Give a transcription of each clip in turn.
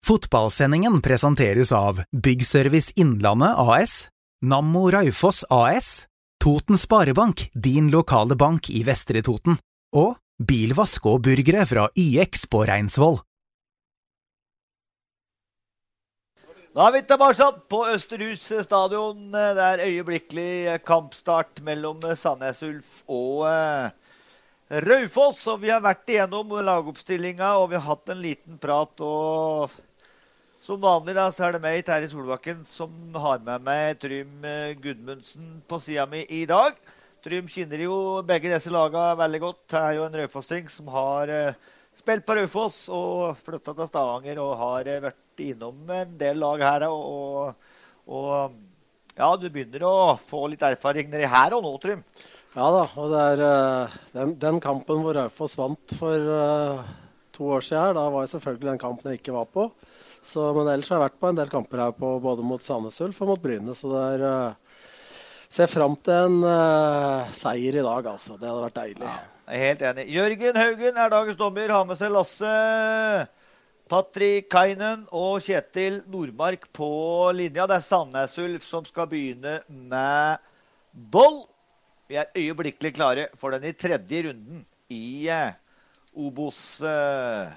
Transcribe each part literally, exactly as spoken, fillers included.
Fotballsendingen presenteres av Byggservice Innlandet A S, Nammo Raufoss A S, Toten Sparebank, din lokale bank i Vestre Toten, og bilvask og burgere fra Y X på Reinsvoll. Da er vi tilbake på Østerhus stadion. Det er øyeblikkelig kampstart mellom Sandnes Ulf og eh, Raufoss. Og vi har vært igjennom lagoppstillinga, og vi har hatt en liten prat. Og som vanlig da, så er det meg, Terje Solbakken, som har med meg Trym Gudmundsen på siden mi i dag. Trym kjenner jo begge disse lagene veldig godt. Det er jo en Raufossing som har eh, spilt på Raufoss og flyttet til Stavanger og har eh, vært innom en del lag her. Og, og, og ja, du begynner å få litt erfaring nedi her og nå, Trym. Ja da, og det er uh, den, den kampen hvor Raufoss vant for uh, to år siden her, da var selvfølgelig den kampen jeg ikke var på. Så, men ellers har jeg vært på en del kamper her på, både mot Sandnes Ulf og mot Bryne, så det er... Uh, ser frem til en uh, seier i dag, altså. Det hadde vært deilig. Ja, jeg er helt enig. Jørgen Haugen er dagens dommer. Har med seg Lasse, Patrick Kainen og Kjetil Nordmark på linja. Det er Sandnes Ulf som skal begynne med boll. Vi er øyeblikkelig klare for den i tredje runden i uh, Obos uh,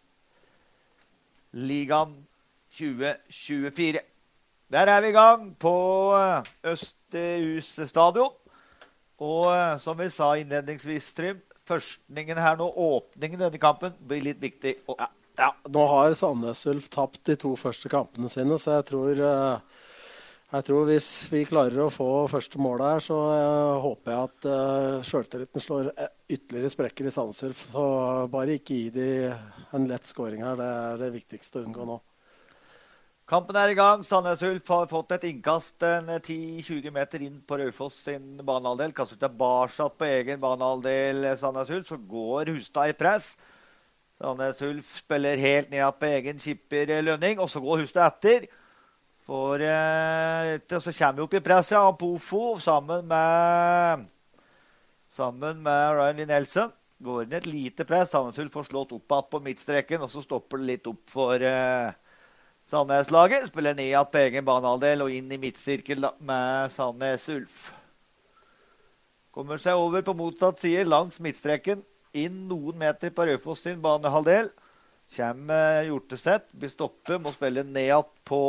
Ligaen tjue tjuefire. Der er vi i gang på Østerhus stadion. Og som vi sa innledningsvis, Trym, førstningen her nå, åpningen i denne kampen, blir litt viktig. Og ja, ja, nå har Sandnes Ulf tapt de to første kampene sine, så jeg tror, jeg tror hvis vi klarer å få første målet her, så jeg håper jeg at uh, selvtilliten slår ytterligere sprekker i Sandnes Ulf. Så bare ikke gi de en lett scoring her, det er det viktigste å unngå nå. Kampen er i gang. Sandnes Ulf har fått et innkast en ti til tjue meter inn på Raufoss sin banehalvdel. Kastet tilbake på egen banehalvdel Sandnes Ulf, så går Hustad i press. Sandnes Ulf spiller helt ned på egen kipper Lønning, og så går Hustad etter. For eh, så kommer vi opp i press, ja, Pofo sammen med sammen med Ryan Nelson. Går inn et lite press. Sandnes Ulf får slått opp på midtstreken, og så stopper det litt opp for eh, Sandnes-laget. Spiller ned på egen banehalvdel og inn i midtsirkel da, med Sandnes Ulf. Kommer seg over på motsatt side langs midtstreken. Inn noen meter på Raufoss sin banehalvdel. Kommer Hjorteseth, blir stoppet, må spille ned på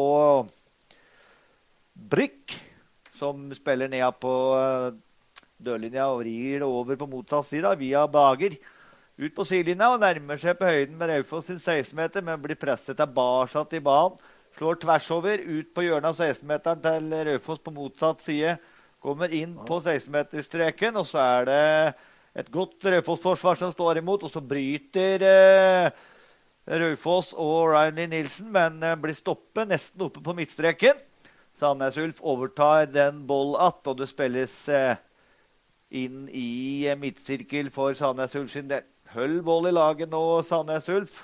Brykk, som spiller ned på dørlinja og vrir det over på motsatt side via Bager. Ut på sidelinja og nærmer seg på høyden med Raufoss sin seksten meter, men blir presset tilbake i banen. Slår tvers over, ut på hjørnet av seksten meteren til Raufoss på motsatt side. Kommer inn på seksten meter-streken, og så er det et godt Raufoss-forsvar som står imot, og så bryter eh, Raufoss og Ryan Nilsen, men eh, blir stoppet nesten oppe på midtstreken. Sandnes Ulf overtar den boll att, og det spilles eh, inn i eh, midtsirkel for Sandnes Ulf sin del. Høll boll i laget nå, Sandnes Ulf.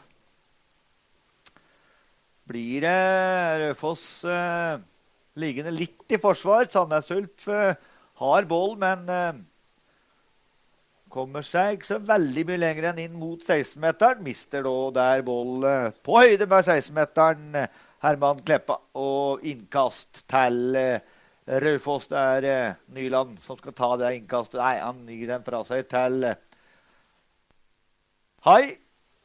Blir det Raufoss eh, liggende litt i forsvar. Sandnes Ulf eh, har boll, men eh, kommer seg ikke så veldig mye lenger enn inn mot seksten meteren. Mister da der boll eh, på høyde med seksten meteren eh, Herman Kleppa. Og innkast til eh, Raufoss. Det er eh, Nyland som skal ta det innkastet. Nei, han gir den fra seg til eh, Hei.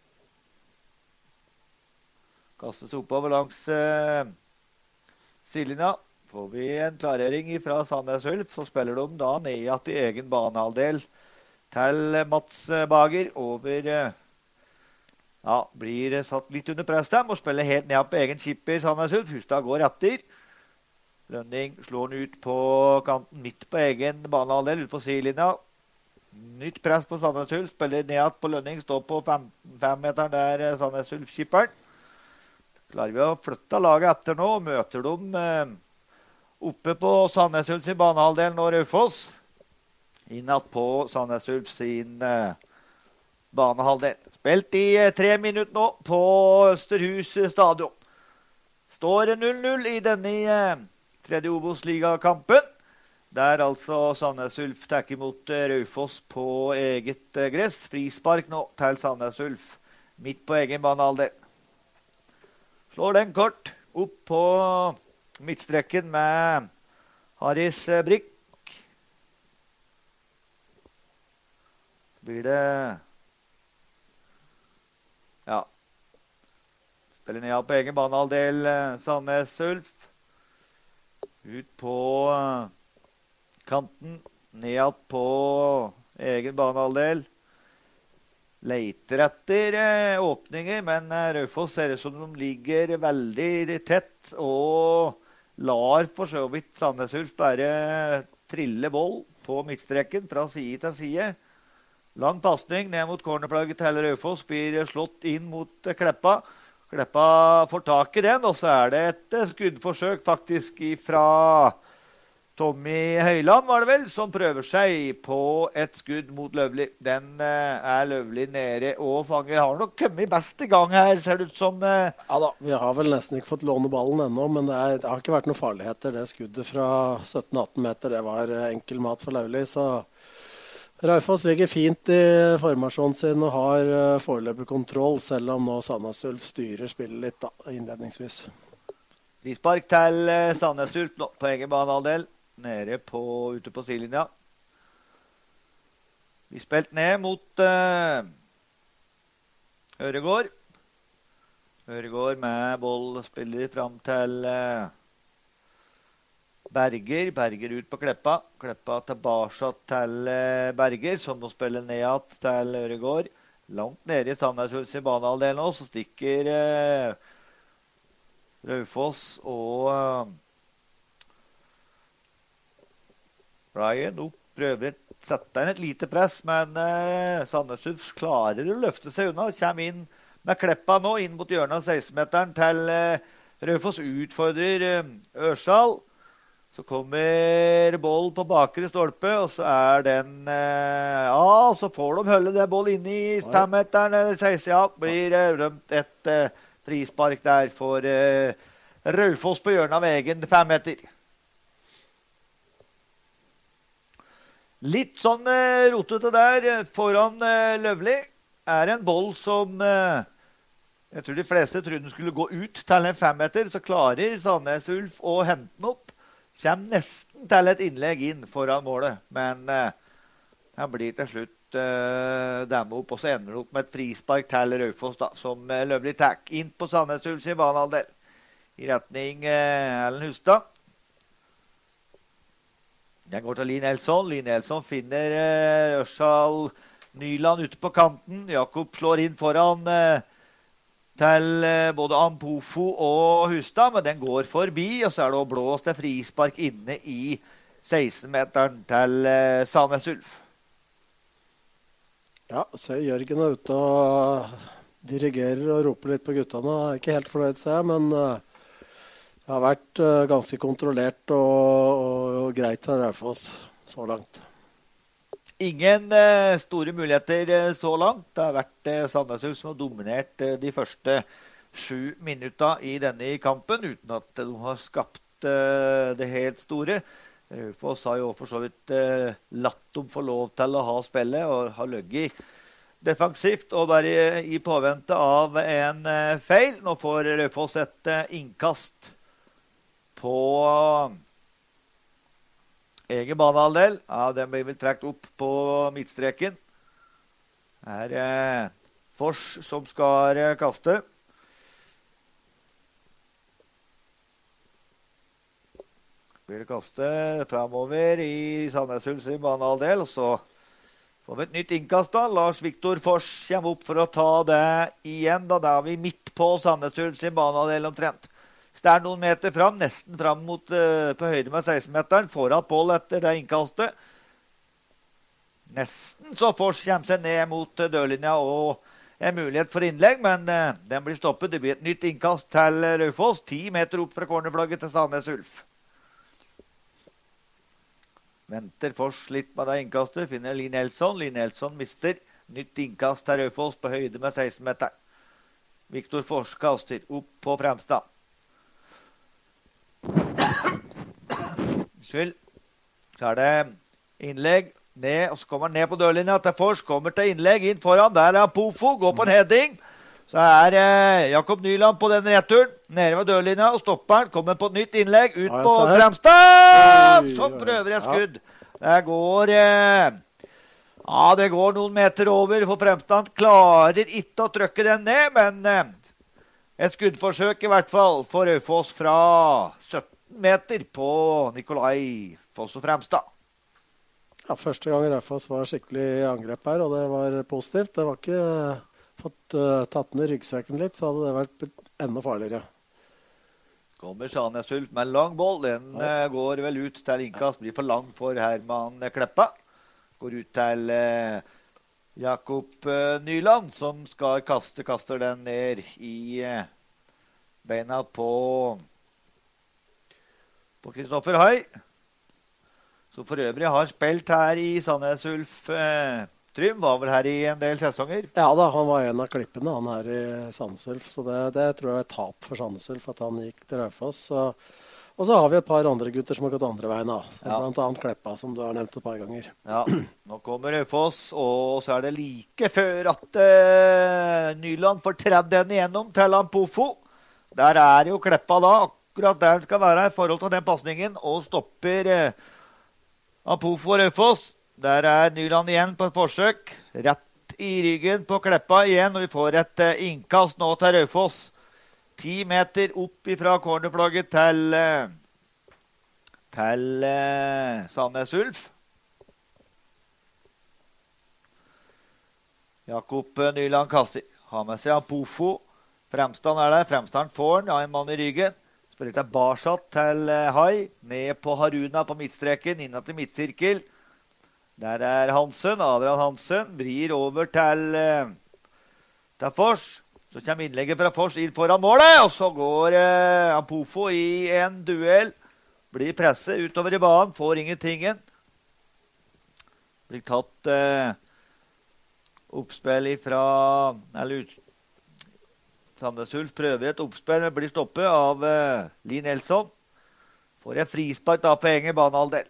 Kastes oppover langs eh, sidelinja. Får vi en klarering fra Sandnes Ulf, så spiller de da ned i egen banehalvdel til Mats Bager. Over, eh, ja, blir satt litt under press dem, og spiller helt ned på egen kipper Sandnes Ulf. Hustad går etter. Lønning slår den ut på kanten midt på egen banehalvdel, ut på sidelinja. Nytt press på Sandnes Ulf, spiller ned på Lønning, står på fem, fem meter der Sandnes Ulf-kipperen. Klarer vi å flytte laget etter nå, og møter dem eh, oppe på Sandnes Ulf sin banehalvdel nå Raufoss. Innad på Sandnes Ulf sin eh, banehalvdel. Spilt i eh, tre minutter nå på Østerhus stadion. Står null null i denne eh, tredje Obos-ligakampen. Der altså Sandnes Ulf takker mot Raufoss på eget gress. Frispark nå til Sandnes Ulf, midt på egen banehalvdel. Slår den kort opp på midtstrekken med Haris Brikk. Blir det... Ja. Spiller ned på egen banehalvdel, Sandnes Ulf. Ut på kanten, ned på egen banehalvdel. Leiter etter eh, åpninger, men eh, Raufoss ser ut som de ligger veldig tett, og lar for så vidt Sandnes Ulf bare trille boll på midtstreken fra side til side. Lang passning ned mot cornerflagget til Raufoss, blir slått inn mot eh, Kleppa. Kleppa får tak i den, og så er det et eh, skuddforsøk faktisk fra Tommy Høyland, var det vel, som prøver seg på et skudd mot Løvli. Den eh, er Løvli nede og fanger. Har nok kommet best i gang her, ser det ut som. Eh. Ja da, vi har vel nesten ikke fått låne ballen ennå, men det, er, det har ikke vært noe farligheter. Det skuddet fra sytten atten meter, det var eh, enkel mat for Løvli, så Raufoss ligger fint i formasjonen sin og har uh, foreløpig kontroll, selv om nå Sandnes Ulf styrer spillet litt da, innledningsvis. Frispark til uh, Sandnes Ulf nå på egen banehalvdel, nede på, ute på sidelinja. Vi spilt ned mot uh, Øregård. Øregård med boll spiller fram til uh, Berger, Berger ut på Kleppa. Kleppa tilbake til Berger, som må spille ned til Øregård. Langt nede i Sandnes Ulf i banehalvdelen nå, så stikker eh, Raufoss og eh, Ryan opp, prøver å sette inn et lite press, men eh, Sandnes Ulf klarer å løfte seg unna. Kommer inn med Kleppa nå, inn mot hjørnet av seksten-meteren til eh, Raufoss utfordrer eh, Ørsal. Så kommer boll på bakre stolpe, og så er den... Eh, ja, så får de holde det boll inne i fem-meteren, eller seksten, ja, blir eh, rømt et eh, frispark der for eh, Raufoss på hjørnet av egen fem-meter. Litt sånn eh, rotete der foran eh, Løvli er en boll som... Eh, jeg tror de fleste trodde den skulle gå ut til en fem-meter, så klarer Sandnes Ulf å hente den opp. Kommer nesten til et innlegg inn foran målet, men eh, han blir til slutt eh, demme opp, og så ender det opp med et frispark til Raufoss, da, som eh, Løvli takk inn på Sandnes Ulf i banehalvdel, i retning eh, Erlend Hustad. Den går til Lien Elsson. Lien Elsson finner eh, Ørsal Nyland ute på kanten. Jakob slår inn foran eh, til både Ampofo og Hustad, men den går forbi, og så er det å blåst til frispark inne i seksten-meteren til Sandnes Ulf. Ja, ser Jørgen er ute og dirigerer og roper litt på guttene. Jeg er ikke helt fornøyd, ser jeg, men det har vært ganske kontrollert og, og greit for Raufoss så langt. Ingen eh, store muligheter eh, så langt. Det har vært eh, Sandnes Ulf som har dominert eh, de første sju minutter i denne kampen, uten at de har skapt eh, det helt store. Raufoss har jo for så vidt eh, latt dem få lov til å ha spillet, og har løgget defensivt, og bare i påvente av en eh, feil. Nå får Raufoss et eh, innkast på... egen banehalvdel. Ja, den blir vel trekt opp på midtstreken. Her er eh, Fors som skal eh, kaste. Blir det kaste fremover i Sandnes Ulf sin banehalvdel, og så får vi et nytt innkast da. Lars Viktor Fors kommer opp for å ta det igjen, da. Da er vi midt på Sandnes Ulf sin banehalvdel omtrent. Det er noen meter fram, nesten fram mot, uh, på høyde med seksten-meteren, foran Pål etter det innkastet. Nesten så Fors kommer seg ned mot uh, dørlinja og en mulighet for innlegg, men uh, den blir stoppet. Det blir et nytt innkast til Raufoss, ti meter opp fra cornerflagget til Sandnes Ulf. Venter Fors litt med det innkastet, finner Lien Elsson. Lien Elsson mister nytt innkast til Raufoss på høyde med seksten-meteren. Viktor Fors kaster opp på Fremstad. Skyld. Så er det innlegg ned, og så kommer han ned på dørlinja til Fors, kommer til innlegg inn foran, der er Pofo, går på en heading, Så er eh, Jakob Nyland på den returen, nede ved dørlinja, og stopperen kommer på et nytt innlegg, ut Ja, på jeg ser. Fremstad, som Oi, oi, prøver et ja. skudd. Det går, eh, ja, det går noen meter over, for Fremstad klarer ikke å trykke den ned, men eh, et skuddforsøk i hvert fall for Raufoss fra sytten meter på Nikolai Foss og Fremstad. Ja, første gang Raufoss var skikkelig i angrep her, og det var positivt. Det var ikke fått uh, tatt ned ryggsekken litt, så hadde det vært enda farligere. Kommer Sandnes Ulf med en lang boll. Den ja. uh, går vel ut til innkast. Blir for lang for Herman Kleppa. Går ut til uh, Jakob uh, Nyland, som skal kaste, kaster den ned i uh, beina på på Kristoffer Hai. Så for øvrig har spilt her i Sandnes Ulf. Uh, Trym var vel her i en del sesonger. Ja da, han var en av klippene han her i Sandnes Ulf, så det, det tror jeg er et tap for Sandnes Ulf at han gikk til Raufoss. Og så har vi et par andre gutter som har gått andre veien, da. Ja. Blant annet Kleppa, som du har nevnt et par ganger. Ja, nå kommer Raufoss, og så er det like før at uh, Nyland får tredd den igjennom til Ampofo. Der er jo Kleppa da, akkurat der den skal være i forhold til den passningen, og stopper uh, Ampofo og Raufoss. Der er Nyland igjen på et forsøk. Rett i ryggen på Kleppa igjen. Og vi får et uh, innkast nå til Raufoss. Ti meter opp ifra cornerflagget til, uh, til uh, Sandnes Ulf. Jakob uh, Nyland kaster. Har med seg Ampofo. Fremstand er der. Fremstand får den. Har en mann i ryggen. Spiller til Barsat til uh, Hai. Ned på Haruna på midtstreken. Innan til midtsirkel. Der er Hansen, Adrian Hansen, vrir over til, uh, til Fors. Så kommer innlegget fra Fors inn foran målet, og så går uh, Ampofo i en duell. Blir presset utover i banen, får ingentingen. Blir tatt uh, oppspill fra, eller ut. Sandnes Ulf prøver et oppspill, men blir stoppet av uh, Lee Nelson. Får et frispark da på egen banehalvdel.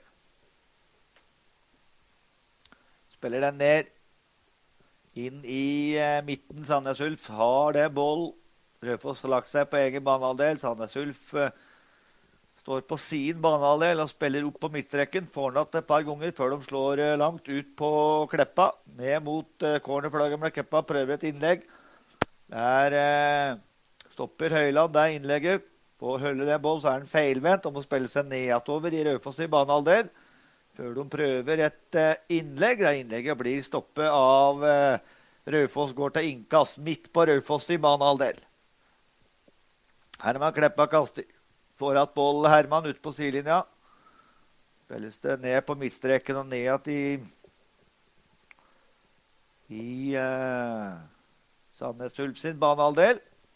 Spiller den ned inn i eh, midten. Sandnes Ulf har det boll. Raufoss har lagt seg på egen banehalvdel. Sandnes Ulf eh, står på sin banehalvdel og spiller opp på midtstrekken. Får den et par ganger før de slår eh, langt ut på Kleppa. Ned mot eh, cornerflagget med Kleppa. Prøver et innlegg. Der eh, stopper Høyland det innlegget. Får holde den boll, så er den feilvendt. Og må spille seg nedover i Raufoss i banehalvdel. Før de prøver et uh, innlegg. Det innlegget blir stoppet av uh, Raufoss går til innkast. Midt på Raufoss i banehalvdel. Herman Kleppa kaster. Får at boll Herman ut på sidelinja. Spilles det ned på midtstreken og ned i i uh, Sandnes Ulf sin banehalvdel.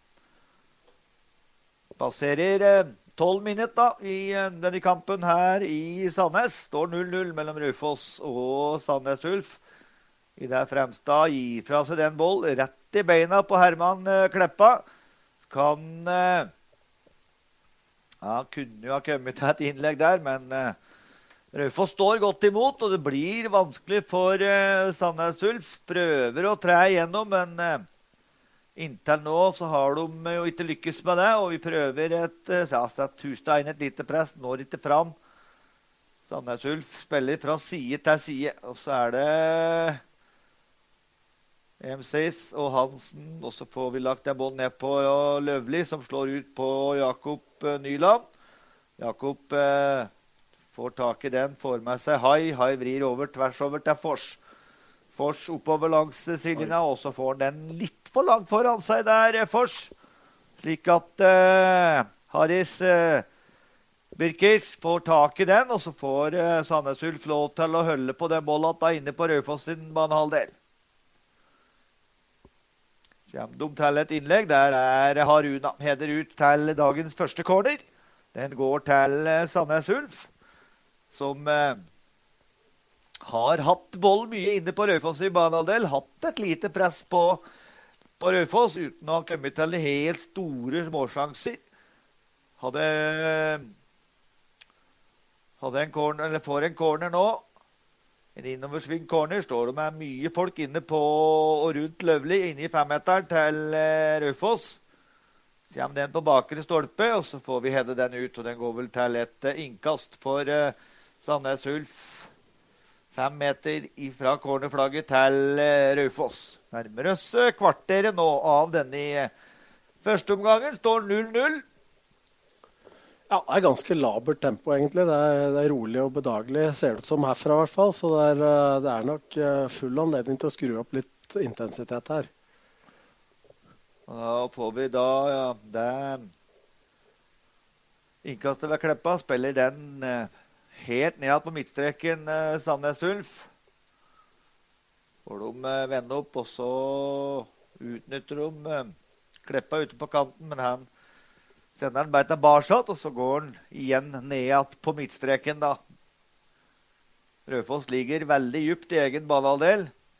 Passerer uh, tolv minutter da, i denne kampen her i Sandnes. Står null null mellom Raufoss og Sandnes Ulf. I der Fremstad gir fra seg den boll rett i beina på Herman uh, Kleppa. Kan uh, ja, kunne jo ha kommet til et innlegg der, men uh, Raufoss står godt imot, og det blir vanskelig for uh, Sandnes Ulf. Prøver å tre igjennom, men uh, inntil nå så har de jo ikke lykkes med det, og vi prøver et, ja, et Hustad inn et lite press, når ikke fram. Sandnes Ulf spiller fra side til side, og så er det M C S og Hansen, og så får vi lagt en boll ned på Løvli, som slår ut på Jakob Nyland. Jakob eh, får tak i den, får med seg Hai, Hai vrir over, tvers over til Fors. Fors oppover langs sidelinja, og så får den litt for langt foran seg der, Fors. Slik at uh, Haris uh, Birkis får tak i den, og så får uh, Sandnes Ulf lov til å holde på den bollen da inne på Raufoss sin banehalvdel. Kommer de til et innlegg, der er Haruna. Heder ut til dagens første corner. Den går til uh, Sandnes Ulf, som... Uh, har hatt boll mye inne på Raufoss i banehalvdel, hatt et lite press på, på Raufoss, uten å ha kommet til helt store småsjanser. Hadde, hadde en corner, eller får en corner nå. En innoversving corner står det med mye folk inne på og rundt Løvli, inne i femmeteren til eh, Raufoss. Så kommer den på bakre stolpe, og så får vi hedde den ut, og den går vel til et eh, innkast for eh, Sandnes Ulf. Fem meter ifra cornerflagget til eh, Raufoss. Nærmer oss eh, kvarteret nå av denne eh, første omgangen, står null null. Ja, det er ganske labert tempo egentlig. Det er, det er rolig og bedagelig, ser det ut som herfra i hvert fall. Så det er, det er nok full anledning til å skru opp litt intensitet her. Da får vi da, ja, det innkastet ved Kleppa, spiller den helt ned på midtstreken Sandnes Ulf. Får de vende opp, og så utnytter de Kleppa ute på kanten, men han sender han bare tilbake, og så går han igjen ned på midtstreken da. Raufoss ligger veldig dypt i egen banehalvdel.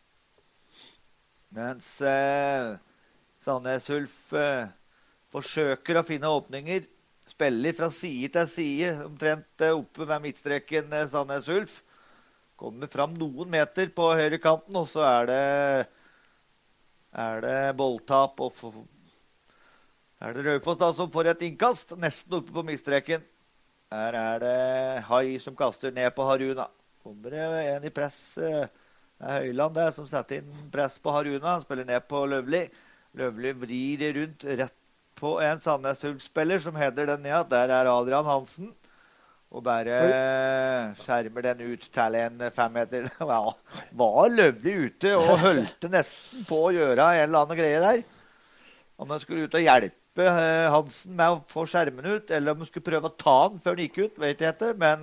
Mens eh, Sandnes Ulf eh, forsøker å finne åpninger. Spiller fra side til side, omtrent eh, oppe med midtstreken eh, Sandnes Ulf. Kommer fram noen meter på høyre kanten, og så er det, er det bolltap og for, er det Raufoss da som får et innkast, nesten oppe på midtstreken. Her er det Hai som kaster ned på Haruna. Kommer det en i press, det er Høyland der som setter inn press på Haruna. Han spiller ned på Løvli. Løvli vrir rundt rett på en Sandnes Ulf-spiller som header den ned. Der er Adrian Hansen. Og bare skjermer den ut til en fem meter. Ja, var Løvli ute og hølte nesten på å gjøre en eller annen greie der. Om han skulle ut og hjelpe Hansen med å få skjermen ut, eller om han skulle prøve å ta den før han gikk ut, vet jeg ikke. Men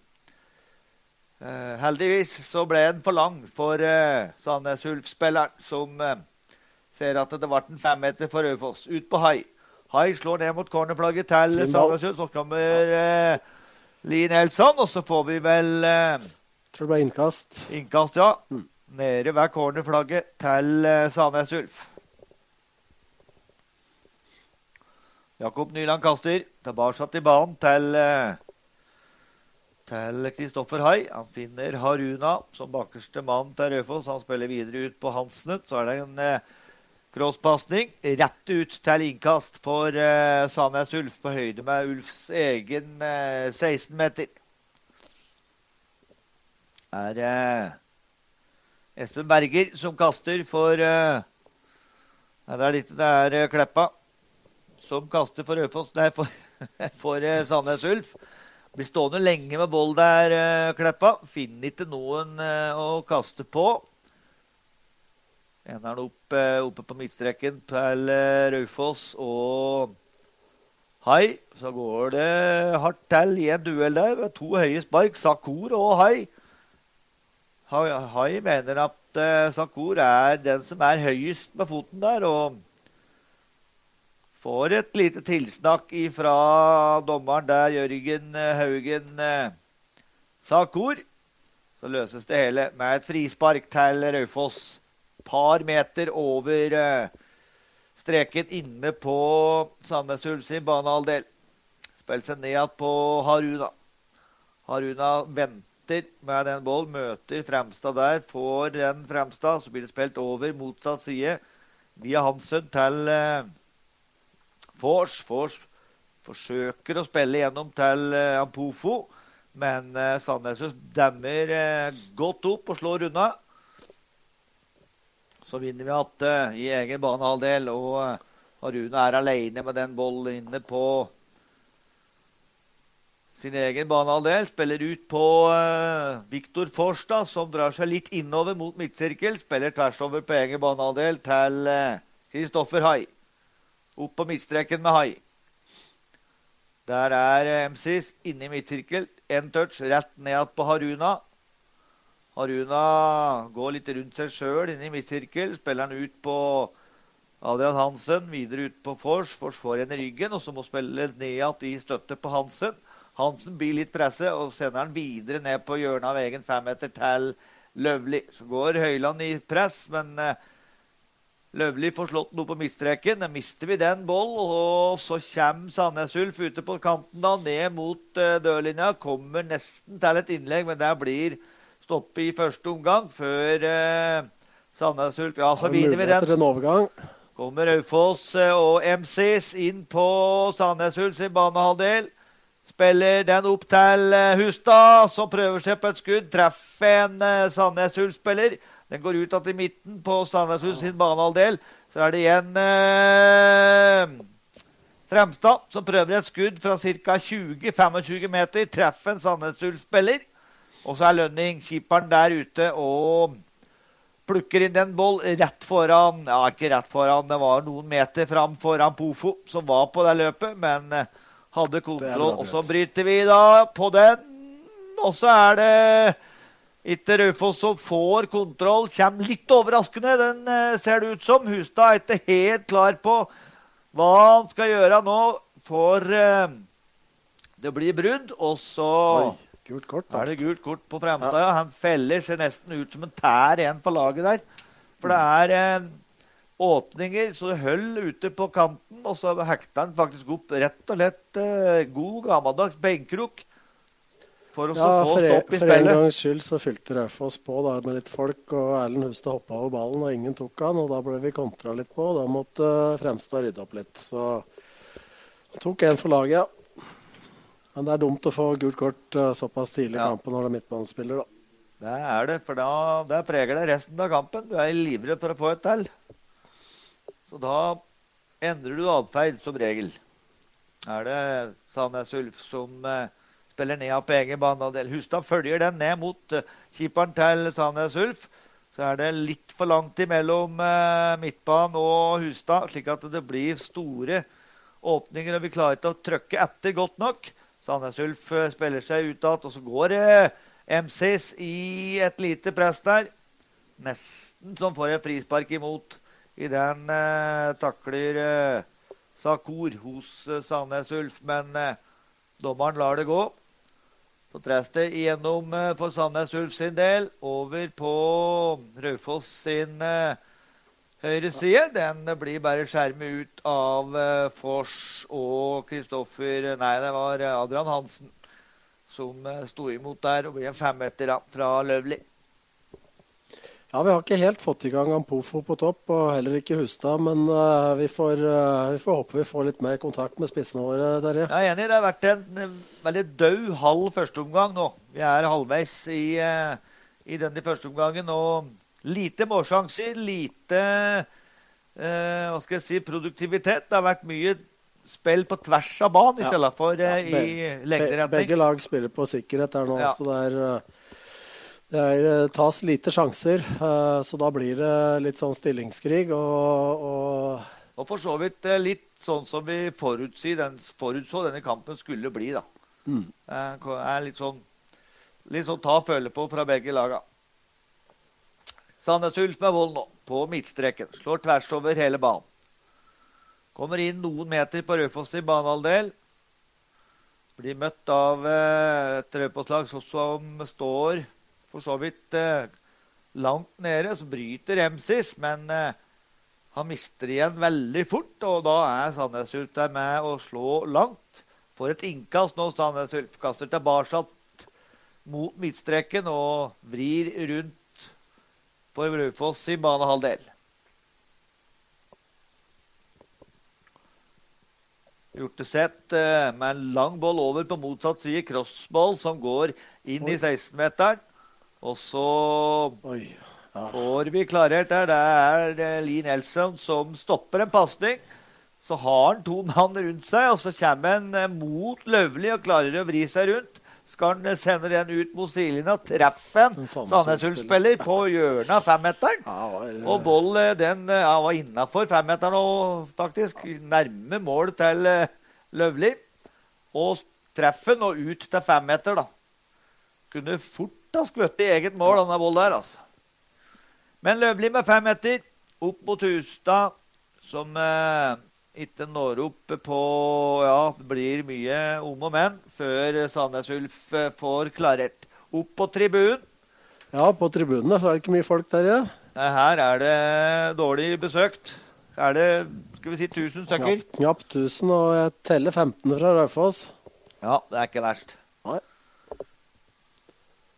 eh, heldigvis så ble den for lang for eh, Sandnes Ulf-spilleren, som eh, ser at det var en fem meter for Raufoss. Ut på Hai. Hai slår ned mot cornerflagget til Sandnes Ulf, så kommer eh, Lee Nelson, og så får vi vel eh, tror det ble innkast. Innkast, ja. Mm. Nede ved cornerflagget til eh, Sandnes Ulf. Jakob Nyland kaster tilbake i banen til til Kristoffer Hai. Han finner Haruna som bakerste mann til Raufoss. Han spiller videre ut på Hansnet. Så er det en eh, crosspasning rett ut til innkast for eh, Sandnes Ulf på høyde med Ulfs egen eh, seksten meter. Er eh, Espen Berger som kaster for eh, det er litt det er eh, Kleppa som kaster for Raufoss, nei, for, for uh, Sandnes Ulf. Blir stående lenge med boll der, uh, Kleppa. Finner ikke noen uh, å kaste på. Ender han opp, uh, oppe på midtstreken til uh, Raufoss og Hai. Så går det hardt til i en duell der, med to høye spark, Sakur og Hai. Hai, Hai mener at uh, Sakur er den som er høyest med foten der, og får et lite tilsnakk fra dommeren der, Jørgen Haugen eh, Sakur. Så løses det hele med et frispark til Raufoss. Par meter over eh, streken inne på Sandnes Ulf sin banehalvdel. Spiller seg ned på Haruna. Haruna venter med den boll, møter Fremstad der, får den Fremstad, så blir det spilt over motsatt side via Hansen til eh, Fors. Fors forsøker å spille gjennom til uh, Ampofo, men uh, Sandnes demmer uh, godt opp og slår unna. Så vinner vi at uh, i egen banehalvdel, og uh, Haruna er alene med den bollen inne på sin egen banehalvdel. Spiller ut på uh, Viktor Forstad, som drar seg litt innover mot midtsirkel. Spiller tvers over på egen banehalvdel til Kristoffer uh, Hai. Opp på midtstreken med Hai. Der er M C S inne i midtsirkel. En touch rett ned på Haruna. Haruna går litt rundt seg selv inne i midtsirkel. Spiller han ut på Adrian Hansen. Videre ut på Fors. Fors får en i ryggen, og så må spille ned i støtte på Hansen. Hansen blir litt presset, og sender han videre ned på hjørnet av egen fem meter til Løvli. Så går Høyland i press, men Løvli får slått den opp på midtstreken. Da mister vi den boll, og så kommer Sandnes Ulf ute på kanten da, ned mot uh, dørlinja. Kommer nesten til et innlegg, men der blir stoppe i første omgang før eh, Sandnes Ulf. Ja, så Har vinner vi muligheter den. til en overgang. Kommer Raufoss eh, og M Cs inn på Sandnes Ulf sin banehalvdel. Spiller den opp til eh, Hustad, som prøver seg på et skudd. Treffer en eh, Sandnes Ulf-spiller. Den går ut til midten på Sandnes Ulf sin banehalvdel. Så er det igjen eh, Fremstad, som prøver et skudd fra ca. tjue til tjuefem meter. Treffer en Sandnes Ulf-spiller. Og så er Lønning, keeperen der ute, og plukker inn den boll rett foran, ja, ikke rett foran, det var noen meter fram foran Pofo, som var på det løpet, men eh, hadde kontroll. Og så bryter vi da på den, og så er det ikke Raufoss som får kontroll, kommer litt overraskende, den eh, ser det ut som. Hustad er ikke helt klar på hva han skal gjøre nå, for eh, det blir brudd, og så... Oi. Gult kort, da. Er det gult kort på Fremstad, ja. Han feller, ser nesten ut som en tær en på laget der. For det er eh, åpninger, så det høll ute på kanten, og så hekter han faktisk opp rett og lett eh, god gammeldags benkrok for å Ja, få for, stopp i for en spillet. gangs skyld så fylte Raufoss på da, med litt folk, og Erlend Hustad hoppet over ballen, og ingen tok han, og da ble vi kontra litt på, og da måtte uh, Fremstad rydde opp litt. Så tok en for laget, ja. Men det er dumt å få gult kort uh, såpass tidlig i Ja. kampen når det er midtbanespiller, da. Det er det, for da, det preger det resten av kampen. Du er livredd for å få et til. Så da endrer du adferd som regel. Er det Sandnes Ulf som eh, spiller ned på egen banehalvdel. Hustad følger den ned mot eh, keeperen til Sandnes Ulf. Så er det litt for langt imellom eh, midtbanen og Hustad, slik at det blir store åpninger, og vi klarer ikke å trykke etter godt nok. Sandnes Ulf eh, spiller seg utad, og så går eh, M Cs i et lite press der. Nesten som får en frispark imot. I den eh, takler eh, Sakur hos eh, Sandnes Ulf, men eh, dommeren lar det gå. Så tres det igjennom eh, for Sandnes Ulf sin del, over på Raufoss sin eh, høyre side. Den blir bare skjermet ut av uh, Fors og Kristoffer, nei, det var uh, Adrian Hansen som uh, stod imot der, og blir en femmeter da, fra Løvli. Ja, vi har ikke helt fått i gang Ampofo på topp, og heller ikke Hustad, men uh, vi, får, uh, vi får håpe vi får litt mer kontakt med spissene våre, Terje. Jeg er enig, det har vært en uh, veldig død halv første omgang nå. Vi er halvveis i, uh, i denne første omgangen, og lite målsjanser, lite eh, hva skal jeg si, produktivitet. Det har vært mye spill på tvers av banen i stedet for eh, ja, i lengderetning. Begge lag spiller på sikkerhet her nå, Ja. så det er, det er tas lite sjanser. eh, Så da blir det litt sånn stillingskrig, og, og... Og for så vidt eh, litt sånn som vi forutsi, den, forutså denne kampen skulle bli, da. Mm. Eh, er litt sånn, litt sånn ta føle på fra begge laga. Sandnes Ulf med vold nå, på midtstreken. Slår tvers over hele banen. Kommer inn noen meter på Raufoss i banehalvdel. Blir møtt av eh, et Raufoss-lag som står for så vidt eh, langt nede. Så bryter M Cs, men eh, han mister igjen veldig fort. Og da er Sandnes Ulf der med å slå langt. For et innkast nå, Sandnes Ulf. Kaster tilbake mot midtstreken og vrir rundt på Raufoss i banehalvdel. Hjorteseth eh, med en lang boll over på motsatt side. Crossball som går inn Oi. I seksten-meteren. Og så Oi. Ja. får vi klarert der. Det er eh, Lee Nelson som stopper en passning. Så har han to mann rundt seg, og så kommer han eh, mot Løvli og klarer å vri seg rundt. Skal han sende den ut mot Silina, treffer en Sandnes Ulf-spiller på hjørnet av femmeteren. Ja, var... Og boll, den ja, var innenfor femmeteren og faktisk nærme mål til Løvli. Og treffen og ut til femmeter, da. Kunne fort ha skvøtt i eget mål, denne boll der, altså. Men Løvli med femmeter, opp mot Hustad, som... Eh, ikke når opp på, ja, det blir mye om og men, før Sandnes Ulf får klarert. Opp på tribunen. Ja, på tribunen så er det ikke mye folk der, ja. Her er det dårlig besøkt. Er det, skal vi si, tusen stykker? Knapt, knapt tusen, og jeg teller femten fra Raufoss. Ja, det er ikke verst. Nei.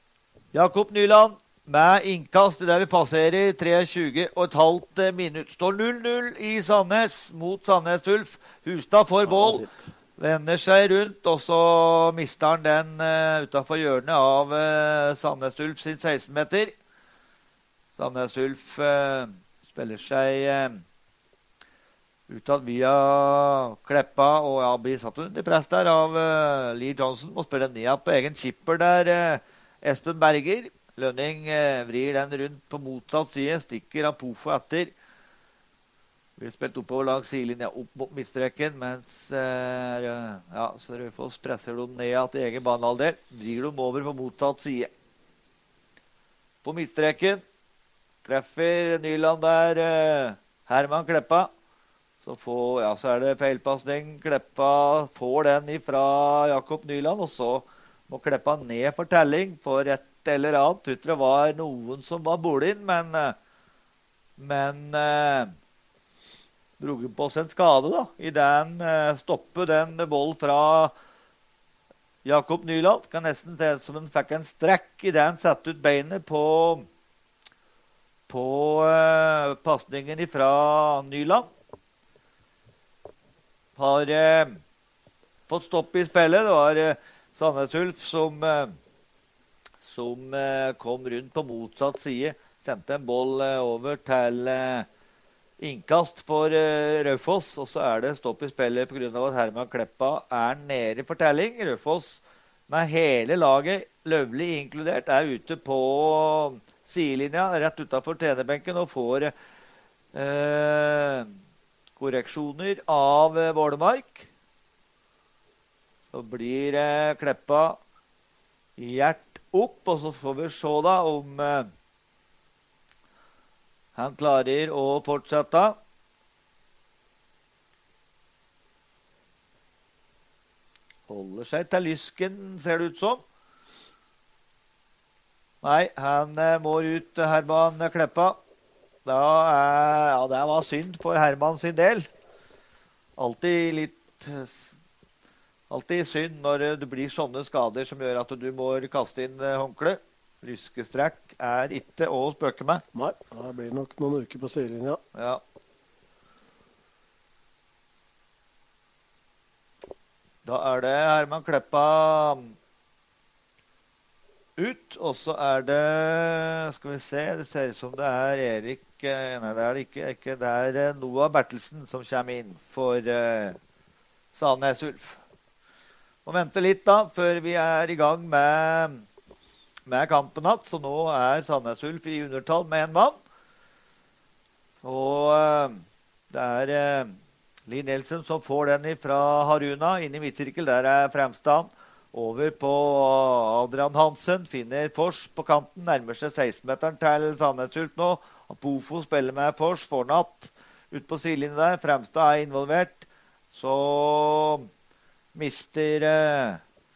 Jakob Nyland med innkast der vi passerer tjuetre og et halvt minutt. Står null null i Sandnes mot Sandnes Ulf. Hustad får bål. Vender seg rundt, og så mister han den uh, utenfor hjørnet av uh, Sandnes Ulf sin seksten meter. Sandnes Ulf uh, spiller seg uh, utad via Kleppa, og ja, blir satt under press der av uh, Lee Johnson. Må spille ned på egen chipper der. Uh, Espen Berger. Lønning uh, vrir den rundt på motsatt side, stikker Ampofo etter. Vi har spilt oppover langs sidelinja opp mot midtstreken, mens uh, ja, så Raufoss presser dem ned til egen banehalvdel. Vrir dem over på motsatt side. På midtstreken treffer Nyland der uh, Herman Kleppa. Så, får, ja, så er det feilpassning. Kleppa får den ifra Jakob Nyland, og så må Kleppa ned for telling for et eller annet. Jeg tror det var noen som var bolig inn, men, men uh, drog på oss en skade da. I den uh, stoppet den boll fra Jakob Nyland. Kan nesten se som den fikk en strekk i den satt ut beinet på, på uh, passningen ifra Nyland. Har uh, fått stopp i spillet. Det var uh, Sandnes Ulf som, uh, som uh, kom rundt på motsatt side. Sendte en boll uh, over til uh, innkast for uh, Raufoss, og så er det stopp i spillet på grunn av at Herman Kleppa er nede i fortelling. Raufoss med hele laget, Løvlig inkludert, er ute på sidelinja, rett utenfor trenerbenken, og får uh, korreksjoner av uh, Vålemark. Så blir uh, Kleppa hjert opp, og så får vi se da om uh, han klarer å fortsette. Holder seg til lysken, ser det ut som. Nei, han uh, må ut, Herman Kleppa. Da er, ja, det var synd for Herman sin del. Alltid litt alltid synd når det blir sånne skader som gjør at du må kaste inn håndkle. Lyskestrekk er ikke å spøke med. Nei, det blir nok noen uker på sidelinja. Ja. Da er det Herman Kleppa ut, og så er det, skal vi se, det ser ut som det er Erik, nei det er det ikke, ikke det er Noah Bertelsen som kommer inn for uh, Sandnes Ulf. Må vente litt da, før vi er i gang med, med kampen hatt, så nå er Sandnes Ulf i undertall med en mann. Og uh, det er uh, Lee Nelson som får den fra Haruna, inn i midtsirkel, der er Fremstad. Over på Adrian Hansen, finner Fors på kanten, nærmer seg seksten-meteren til Sandnes Ulf nå. Pofo spiller med Fors, Fornatt ut på sidelinjen der, Fremstad er involvert. Så mister uh,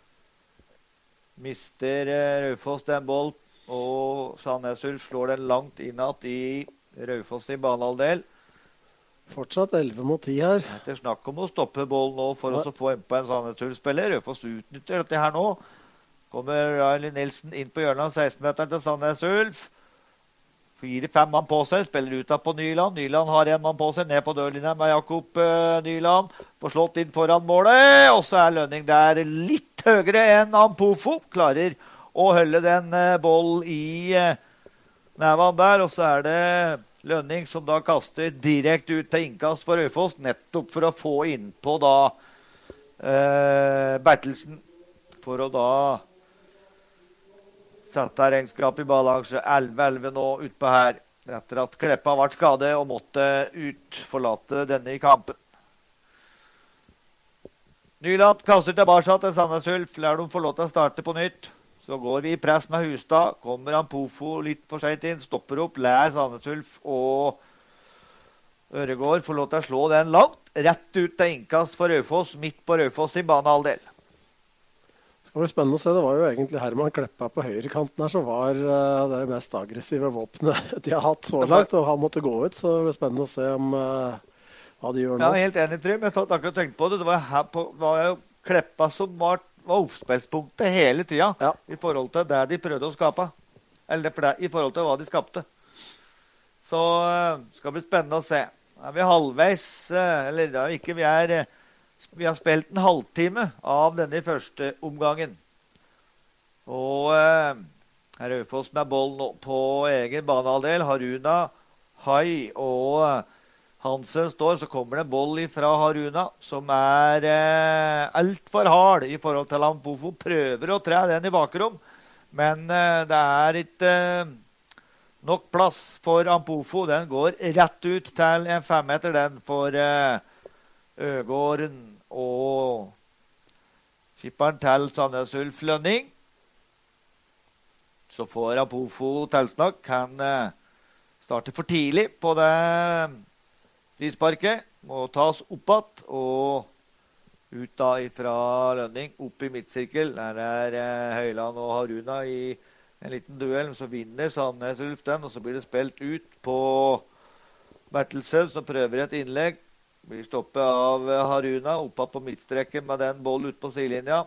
mister uh, Raufoss den boll, og Sandnes Ulf slår den langt innad i Raufoss i banehalvdel. Fortsatt elleve mot ti her. Det er snakk om å stoppe bollen nå for ja. Å få en på en Sandnes Ulf-spiller. Raufoss utnytter dette her nå. Kommer Riley Nilsen inn på hjørnet av seksten-meteren til Sandnes Ulf. Fire-fem mann på seg, spiller ut av på Nyland. Nyland har en mann på seg, ned på dørlinjen med Jakob uh, Nyland. Får slått inn foran målet, og så er Lønning der litt høyere enn Ampofo. Klarer å holde den uh, boll i uh, neven der, og så er det Lønning som da kaster direkte ut til innkast for Raufoss, nettopp for å få innpå da uh, Bertelsen, for å da sette regnskap i balanse. elleve elleve nå utpå her, etter at Kleppa ble skadet og måtte ut, forlate denne i kampen. Nyland kaster tilbake til Sandnes Ulf, lar de få lov til å starte på nytt. Så går vi i press med Hustad, kommer Ampofo litt for sent inn, stopper opp, lær Sandnes Ulf og Øregård får lov til å slå den langt, rett ut til innkast for Raufoss, midt på Raufoss i banehalvdel. Det var spennende å se. Det var jo egentlig Herman Kleppa på høyrekanten her som var uh, det mest aggressive våpenet de har hatt så langt, og han måtte gå ut, så det var spennende å se om uh, hva de gjør nå. Ja, helt enig, Trym. Jeg satt akkurat og tenkte på det. Det var, her på, var jo Kleppa som var, var oppspillspunktet hele tiden, ja. I forhold til det de prøvde å skape. Eller for det, i forhold til hva de skapte. Så det skal bli spennende å se. Er vi halvveis, eller da ikke, vi er, vi har spilt en halvtime av denne første omgangen. Og her er Raufoss med bollen nå på egen banehalvdel. Haruna, Hai og Hansen står, så kommer det en boll fra Haruna, som er eh, alt for hard i forhold til Ampofo. Prøver å tre den i bakrom, men eh, det er ikke eh, nok plass for Ampofo. Den går rett ut til en femmeter, den for eh, Øgården og kipperen til Sandnes Ulf Lønning. Så får Ampofo tilsnakk. Han eh, starter for tidlig på det frisparket. Må tas oppatt og ut da fra Lønning, opp i midtsirkel. Der er eh, Høyland og Haruna i en liten duell. Så vinner Sandnes Ulf den, og så blir det spilt ut på Bertelsen, som prøver et innlegg. Blir stoppet av Haruna, oppatt på midtstrekken med den boll ut på sidelinja.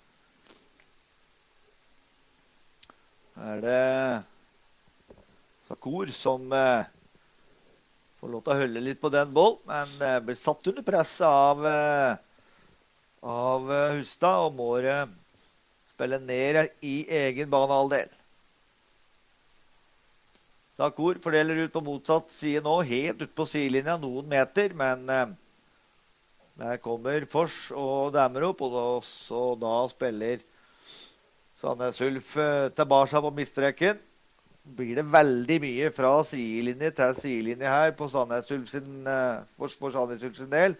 Er det Sakur som eh, får lov til å holde litt på den boll, men eh, blir satt under press av, eh, av eh, Hustad, og må eh, spille ned i egen banehalvdel. Sakur fordeler ut på motsatt side nå, helt ut på sidelinja, noen meter, men eh, der kommer Fors og dæmmer opp, og da, så da spiller Sandnes Ulf eh, tilbake på midtstreken. Blir det veldig mye fra sidelinje til sidelinje her på Sandnes Ulf sin, for, for Sandnes Ulf sin del.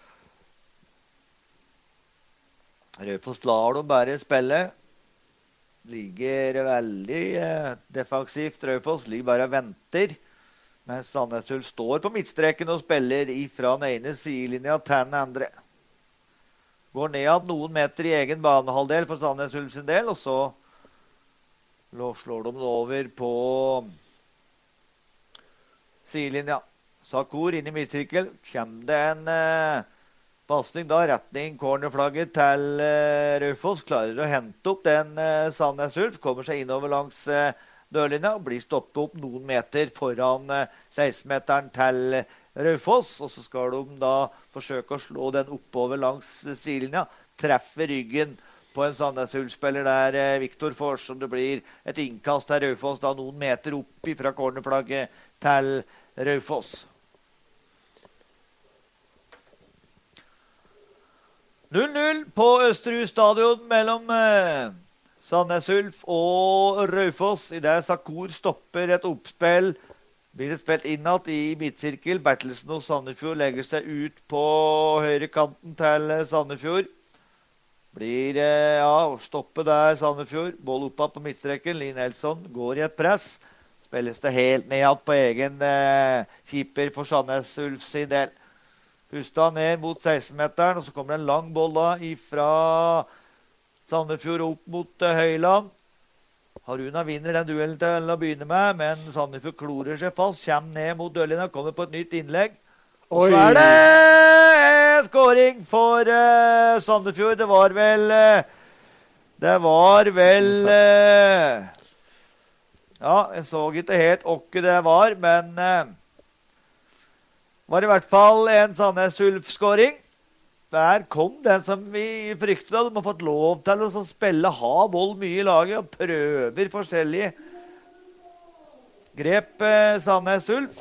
Raufoss lar dem bare spille. Ligger veldig eh, defensivt. Raufoss ligger bare og venter. Mens Sandnes Ulf står på midtstreken og spiller ifra den ene sidelinja til den andre. Går ned noen meter i egen banehalvdel for Sandnes Ulf sin del, og så slår de over på sidelinja. Sakur inn i midtsirkel. Kommer det en eh, passning da, retning cornerflagget til eh, Raufoss. Klarer å hente opp den eh, Sandnes Ulf. Kommer seg innover langs eh, dørlinja og blir stoppet opp noen meter foran eh, seksten-meteren til Raufoss. Og så skal de da forsøke å slå den oppover langs eh, sidelinja. Treffer ryggen på en Sandnes Ulf-spiller der, eh, Viktor Fors, som det blir et innkast til Raufoss, da noen meter opp fra cornerflagget til Raufoss. null null på Østerhus stadion mellom eh, Sandnes Ulf og Raufoss. I det Sakur stopper et oppspill, blir det spilt innad i midtsirkel. Bertelsen og Sandefjord legger seg ut på høyre kanten til Sandefjord. Blir eh, ja, stoppet der Sandefjord. Boll oppad på midtstreken. Lee Nelson går i et press. Spilles det helt ned på egen eh, keeper for Sandnes Ulf sin del. Hustad ned mot seksten-meteren, og så kommer det en lang boll da ifra Sandefjord opp mot eh, Høyland. Haruna vinner den duellen til å begynne med, men Sandefjord klorer seg fast, kommer ned mot dørlinja, kommer på et nytt innlegg. Og så er det skåring for uh, Sandefjord. Det var vel uh, Det var vel uh, Ja, jeg så ikke helt åkke det var, men uh, var i hvert fall en Sandnes Ulf-skåring. Der kom den som vi fryktet. De har fått lov til å spille, ha boll mye i laget, og prøver forskjellige grep uh, Sandnes Ulf.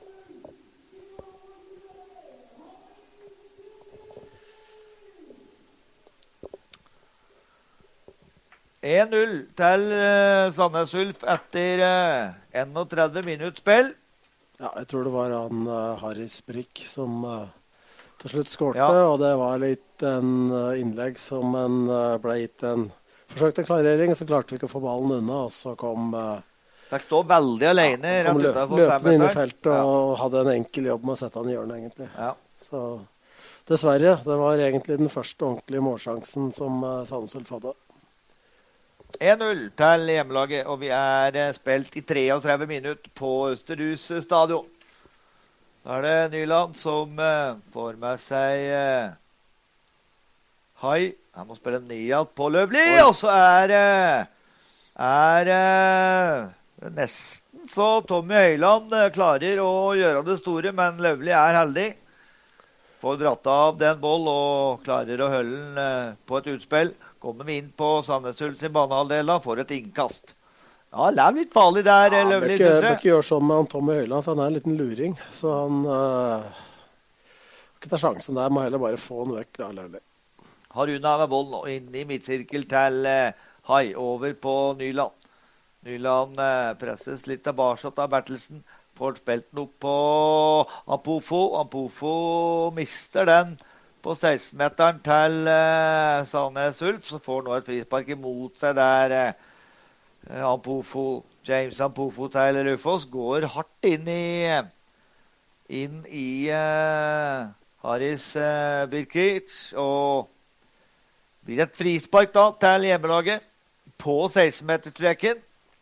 en null til uh, Sandnes Ulf etter uh, enogtredve minutter spill. Ja, jeg tror det var han uh, Harris Brikk som uh, til slutt skårte, ja. Og det var litt en uh, innlegg som en uh, ble gitt en forsøkt en klarering, så klarte vi ikke å få ballen unna, og så kom uh, Fikk stå veldig alene ja, rett løp, utenfor løpende inn i feltet ja. Og hadde en enkel jobb med å sette han i hjørnet, egentlig. Ja. Så dessverre, det var egentlig den første ordentlige målsjansen som uh, Sandnes Ulf hadde. en null til hjemmelaget, og vi er eh, spilt i treogtredve minutter på Østerhus stadion. Da er det Nyland som eh, får med seg eh, Hai. Han må spille Niat på Løvli, og så er, eh, er eh, Nesten så Tommy Høyland klarer å gjøre det store, men Løvli er heldig. Får dratt av den boll og klarer å holde den på et utspill. Kommer vi inn på Sandnes Ulf sin banehalvdel da, får et innkast. Ja, det er litt farlig der, ja, Løvli, synes jeg. synes jeg. Bør ikke gjøre sånn med han Tommy Høyland, for han er en liten luring. Så han uh, ikke tar sjansen der, må heller bare få den vekk da, Løvli. Haruna med bollen inn i midtsirkel til uh, Hai, over på Nyland. Nyland uh, presses litt tilbake av Bertelsen. Får spilt den opp på Ampofo. Ampofo mister den på seksten-meteren til uh, Sandnes Ulf. Så får nå et frispark imot seg der uh, Ampofo, James Ampofo til Raufoss går hardt inn i inn i uh, Haris uh, Birkic. Og blir et frispark da til hjemmelaget på seksten-meterstreken.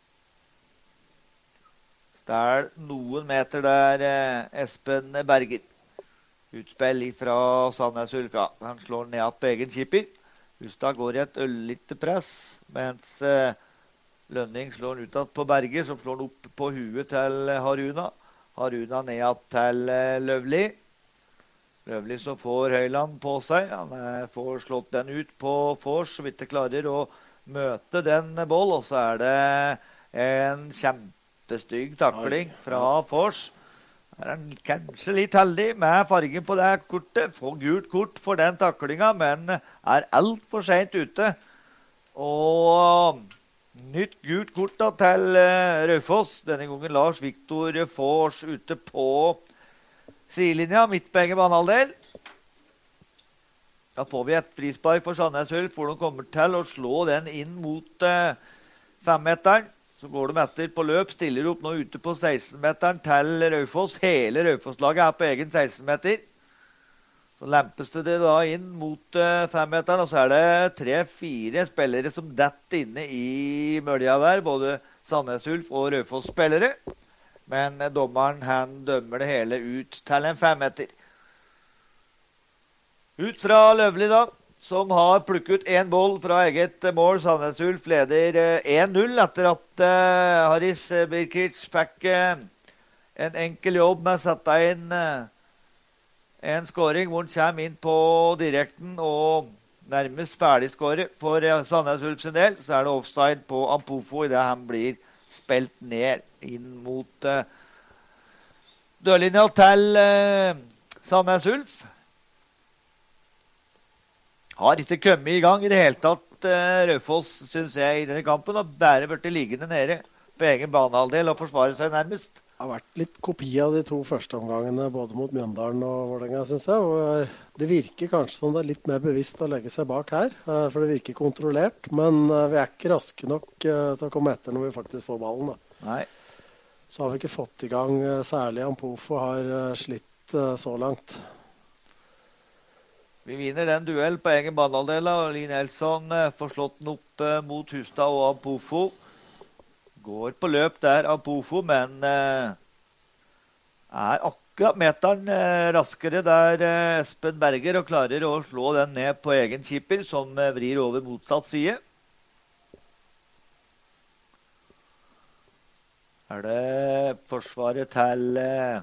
Det er noen meter der eh, Espen Berger. Utspill fra Sandnes Ulf. Ja, han slår ned på egen keeper. Hustad går i et øllitte press, mens eh, Lønning slår den utad på Berger, som slår den opp på huet til Haruna. Haruna ned til eh, Løvli. Løvli som får Høyland på seg. Han eh, får slått den ut på Fors, som ikke klarer å møte den boll. Og så er det en kjempe stygg takling fra Fors. Er han kanskje litt heldig med fargen på det kortet. Får gult kort for den taklingen, men er alt for sent ute. Og nytt gult kort da til uh, Raufoss. Denne gangen Lars Victor Fors ute på sidelinja, midt på egen banehalvdel. Da får vi et frispark for Sandnes Ulf, hvor de kommer til å slå den inn mot uh, femmeteren. Så går de etter på løp, stiller opp nå ute på seksten-meteren til Raufoss. Hele Raufoss-laget er på egen seksten-meter. Så lempes det da inn mot uh, femmeteren, og så er det tre-fire spillere som detter inne i mølja der. Både Sandnes Ulf og Raufoss-spillere. Men uh, dommeren han dømmer det hele ut til en femmeter. Ut fra Løvli da, som har plukket en boll fra eget mål. Sandnes Ulf leder én null etter at uh, Haris Birkic fikk uh, en enkel jobb med å sette inn uh, en scoring hvor han kommer inn på direkten og nærmest ferdigskåret for uh, Sandnes Ulf sin del. Så er det offside på Ampofo i det han blir spilt ned inn mot uh, dørlinja til uh, Sandnes Ulf. Har ikke kommet i gang i det hele tatt, uh, Raufoss, synes jeg, i denne kampen. Og bare vært liggende nede på egen banehalvdel og forsvare seg nærmest. Det har vært litt kopi av de to første omgangene, både mot Mjøndalen og Vålerenga, synes jeg. Og det virker kanskje som det er litt mer bevisst å legge seg bak her, uh, for det virker kontrollert. Men uh, vi er ikke raske nok uh, til å komme etter når vi faktisk får ballen. Da. Nei. Så har vi ikke fått i gang, uh, særlig Ampofo har uh, slitt uh, så langt. Vi vinner den duell på egen banehalvdel, og Lee Nelson eh, får slått den opp eh, mot Hustad og Ampofo. Går på løp der, Ampofo, men eh, er akkurat meteren eh, raskere der eh, Espen Berger, og klarer å slå den ned på egen keeper, som eh, vrir over motsatt side. Er det forsvaret til eh,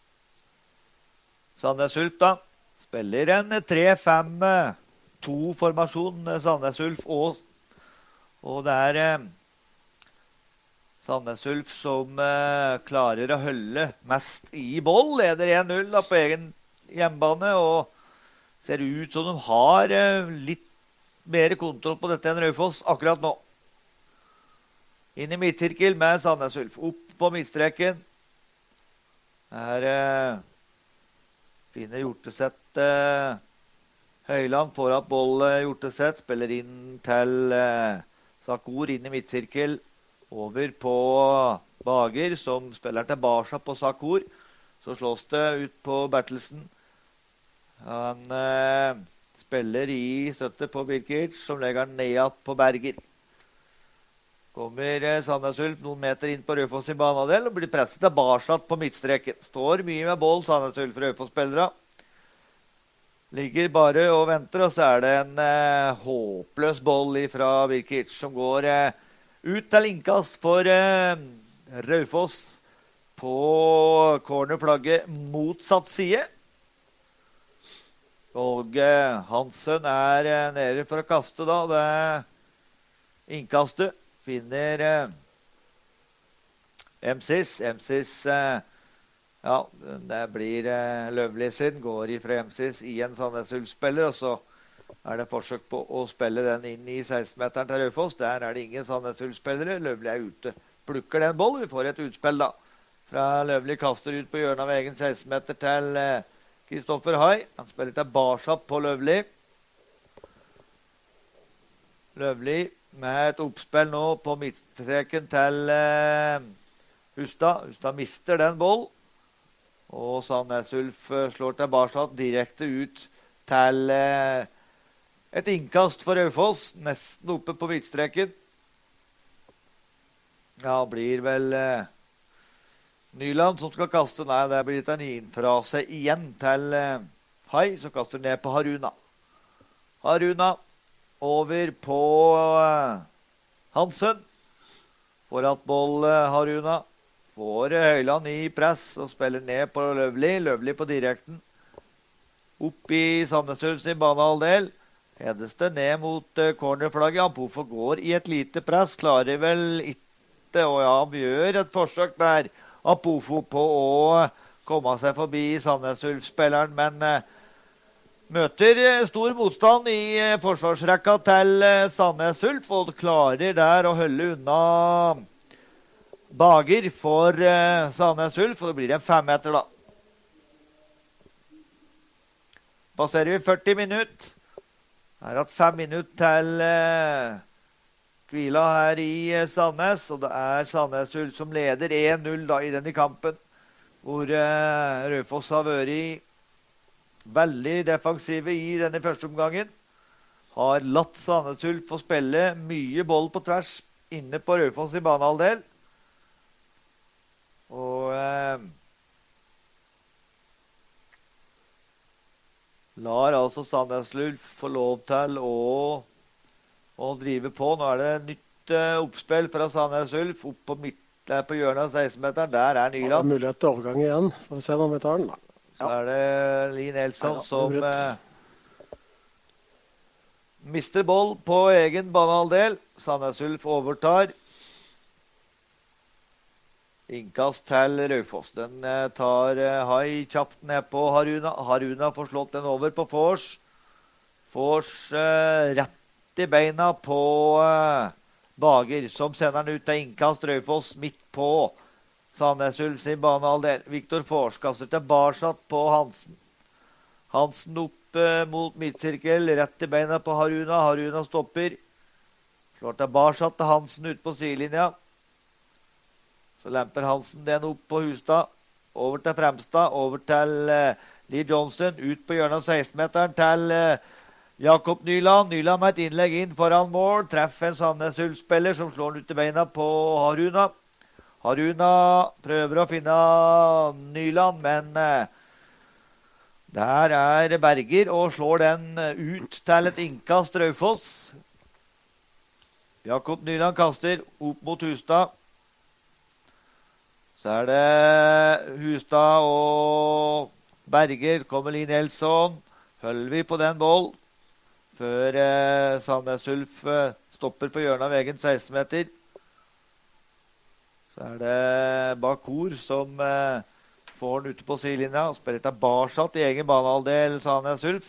Sandnes Ulf, da? Spiller en tre fem to formasjon, Sandnes Ulf, og, og det er eh, Sandnes Ulf som eh, klarer å holde mest i boll. Leder én null på egen hjemmebane, og ser ut som de har eh, litt mer kontroll på dette enn Raufoss akkurat nå. Inn i midtsirkel med Sandnes Ulf. Opp på midtstreken. Her eh, finner Hjorteseth Uh, Høyland får at boll uh, Hjorteseth, spiller inn til uh, Sakur inn i midtsirkel, over på Bager, som spiller tilbake på Sakur. Så slås det ut på Bertelsen. Han uh, spiller i støtte på Birkic, som legger den ned på Berger. Kommer uh, Sandnes Ulf noen meter inn på Raufoss i banehalvdel og blir presset tilbake på midtstreken. Står mye med boll, Sandnes Ulf Raufoss-spillere. Ligger bare og venter, og så er det en eh, håpløs boll fra Birkic som går eh, ut til innkast for eh, Raufoss på cornerflagget motsatt side. Og eh, Hansen er eh, nede for å kaste da. Det er innkastet. Finner eh, Emsis. Emsis, eh, ja, det blir eh, Løvli sin. Går ifra Emsis i en Sandnes Ulf-spiller, og så er det forsøk på å spille den inn i seksten-meteren til Raufoss. Der er det ingen Sandnes Ulf-spillere. Løvli er ute. Plukker den boll. Vi får et utspill da. Fra Løvli kaster ut på hjørnet av egen seksten-meter til Kristoffer Hai. Han spiller til Barsap på Løvli. Løvli med et oppspill nå på midtstreken til eh, Hustad. Hustad mister den boll. Og Sandnes Ulf slår til Barsap direkte ut til eh, et innkast for Raufoss. Nesten oppe på midtstreken. Ja, blir vel eh, Nyland som skal kaste. Nei, det blir gitt en innfrase igjen til eh, Hai, som kaster ned på Haruna. Haruna over på uh, Hansen. Får at boll uh, Haruna. Får uh, Høyland i press og spiller ned på Løvli. Løvli på direkten. Opp i Sandnes Ulf sin banehalvdel. Hedes det ned mot uh, cornerflagget. Apofo går i et lite press. Klarer vel ikke, og ja, vi gjør et forsøk der. Apofo på å komme seg forbi Sandnes Ulf-spilleren, men uh, møter stor motstand i forsvarsrekka til Sandnes Ulf, og klarer der å holde unna Bager for Sandnes Ulf, og det blir en femmeter da. Passerer vi førti minutter. Her har hatt fem minutter til hvila her i Sandnes, og det er Sandnes Ulf som leder en null da i denne kampen, hvor Raufoss har vært i veldig defensive i denne første omgangen. Har latt Sandnes Ulf få spille mye boll på tvers inne på Raufoss i banehalvdel. Og eh, lar altså Sandnes Ulf få lov til å, å drive på. Nå er det nytt eh, oppspill fra Sandnes Ulf opp på, midt, der på hjørnet av seksten-meteren. Der er Nyland. Ja, mulighet til overgang igjen. Får vi se om vi tar den da. Så er det Lee Nelson som eh, mister boll på egen banehalvdel. Sandnes Ulf overtar. Innkast til Raufoss. Den eh, tar eh, Hai kjapt ned på Haruna. Haruna får slått den over på Fors. Fors eh, rett i beina på eh, Bager, som sender den ut til innkast. Raufoss midt på Sandnes Ulf sin banehalvdel. Viktor Fors kasser til Barsat på Hansen. Hansen opp eh, mot midtsirkel, rett i beina på Haruna. Haruna stopper. Slår til Barsat til Hansen ut på sidelinja. Så lemper Hansen den opp på Hustad. Over til Fremstad, over til eh, Lee Johnston. Ut på hjørnet av seksten-meteren til eh, Jakob Nyland. Nyland med et innlegg inn foran mål. Treffer en Sandnes Ulf-spiller som slår den ut i beina på Haruna. Haruna prøver å finne Nyland, men eh, der er Berger og slår den ut til et innkast Raufoss. Jakob Nyland kaster opp mot Hustad. Så er det Hustad og Berger. Kommer Lee Nelson. Holder vi på den boll før eh, Sandnes Ulf eh, stopper på hjørnet av egen seksten-meter. Så er det Bakur som eh, får den ute på sidelinja og spiller til Barsat i egen banehalvdel Sandnes Ulf.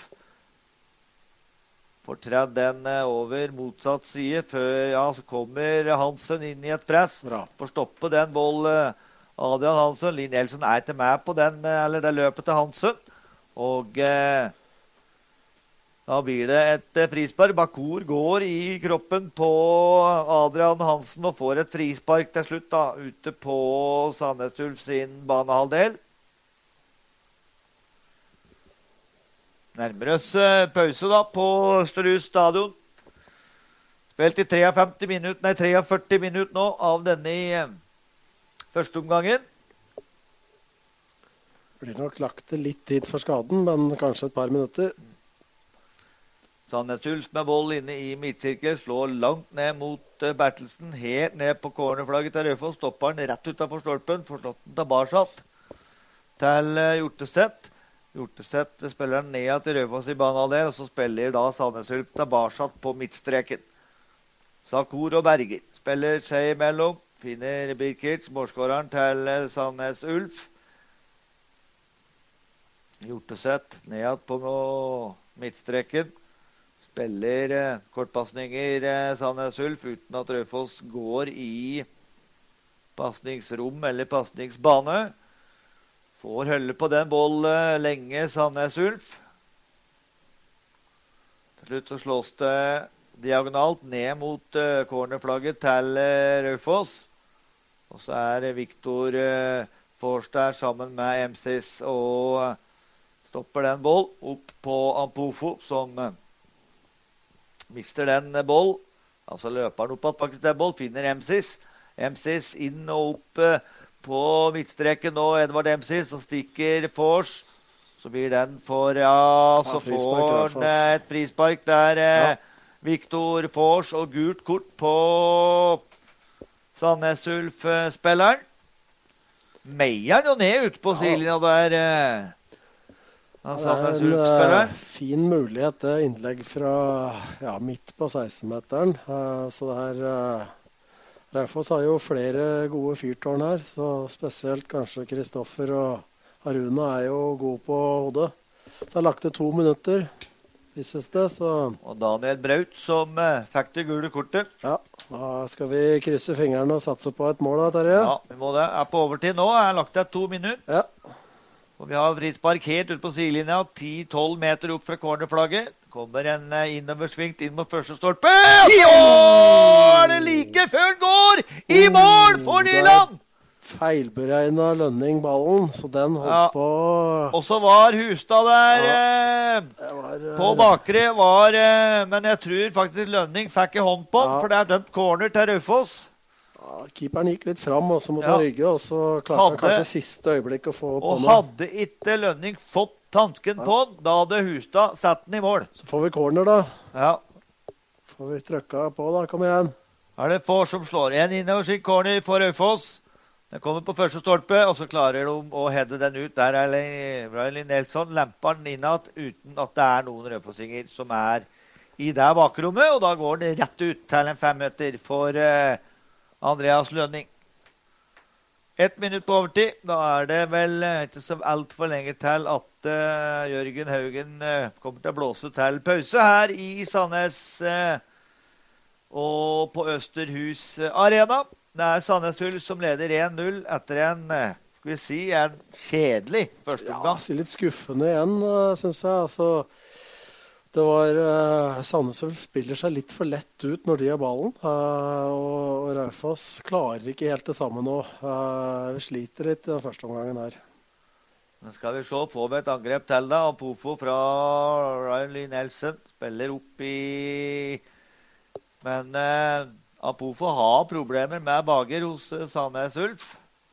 Får tredd den eh, over motsatt side før ja, så kommer Hansen inn i et press. Bra. Får stoppe den boll eh, Adrian Hansen. Lee Nelson er ikke med på den, eh, eller det løpet til Hansen. Og eh, da blir det et eh, frispark. Bakur går i kroppen på Adrian Hansen og får et frispark til slutt da, ute på Sandnes Ulf sin banehalvdel. Nærmer oss eh, pause da på Østerhus stadion. Spilt i femtitre minutter, nei førtitre minutter nå av denne i eh, første omgangen. Blir nok lagt til litt tid for skaden, men kanskje et par minutter. Sandnes Ulf med boll inne i midtsirkel, slår langt ned mot uh, Bertelsen, helt ned på cornerflagget til Raufoss, stopper den rett utenfor stolpen, får slått den tilbake til uh, Hjorteset. Hjorteset spiller den ned til Raufoss i banehalvdel, og så spiller da Sandnes Ulf tilbake på midtstreken. Sakor og Berger spiller seg imellom, finner Birkirts, målskåreren til uh, Sandnes Ulf. Hjorteset ned på midtstreken. Spiller eh, kortpassninger eh, Sandnes Ulf uten at Raufoss går i passningsrom eller passningsbane. Får holde på den boll eh, lenge Sandnes Ulf. Til slutt så slås det diagonalt ned mot eh, cornerflagget til eh, Raufoss. Og så er eh, Viktor eh, Forster sammen med M C S og eh, stopper den boll opp på Ampofo som eh, mister den boll, altså løper han opp at faktisk den boll, finner Emsis. Emsis inn og opp eh, på midtstreken nå, Edvard Emsis, og stikker Fors. Så blir den for, ja, så ja, får han eh, et frispark der. Eh, ja. Viktor Fors og gult kort på Sandnes Ulf-spilleren. Meier jo ned ute på sidelinja der. Eh. Ja, det er en uh, fin mulighet, det innlegg fra ja, midt på seksten-meteren. Uh, så det her uh, Raufoss har jo flere gode fyrtårn her, så spesielt kanskje Kristoffer og Haruna er jo gode på hodet. Så jeg har lagt det to minutter, vises det. Så. Og Daniel Braut som uh, fikk det gule kortet. Ja, da skal vi krysse fingrene og satse på et mål da, Terje. Ja, vi må det. Er på overtid nå, jeg har lagt det to minutter. Ja. Og vi har frispark helt ut på sidelinja, ti til tolv meter opp fra cornerflagget. Kommer en innoversvingt inn mot første stolpe. Så er det like før den går i mål for Nyland! Feilberegnet Lønning ballen, så den holdt ja. På... Og så var Hustad der ja. eh, var, eh... på bakre, var, eh, men jeg tror faktisk Lønning fikk i hånd på den, ja. For det er dømt corner til Raufoss. Ja, keeperen gikk litt fram også mot ja. Rygge, og så klarte hadde, han kanskje siste øyeblikk å få på og den. Og hadde ikke Lønning fått tansken ja. På den, da hadde Hustad satt den i mål. Så får vi corner da. Ja. Får vi trykka på da, kom igjen. Er det Fors som slår en innover sin corner for Raufoss. Den kommer på første stolpe, og så klarer de å heade den ut. Der er Riley Nelson, lemper den innad uten at det er noen rødfossinger som er i det bakrommet, og da går den rett ut til en femmeter for... Uh, Andreas Lønning. Ett minutt på overtid. Da er det vel ikke så alt for lenge til at uh, Jørgen Haugen uh, kommer til å blåse til pause her i Sandnes uh, og på Østerhus Arena. Det er Sandnes Ulf som leder en null etter en, uh, skal vi si, en kjedelig første omgang. Ja, litt skuffende igjen, uh, synes jeg. Altså, det var uh, Sandnes Ulf spiller seg litt for lett ut når de har ballen, uh, og, og Raufoss klarer ikke helt det samme nå. Uh, vi sliter litt i den første omgangen her. Nå skal vi se, får vi et angrep til da, Apofo fra Riley Nelson spiller opp i... Men uh, Apofo har problemer med bager hos uh, Sandnes Ulf.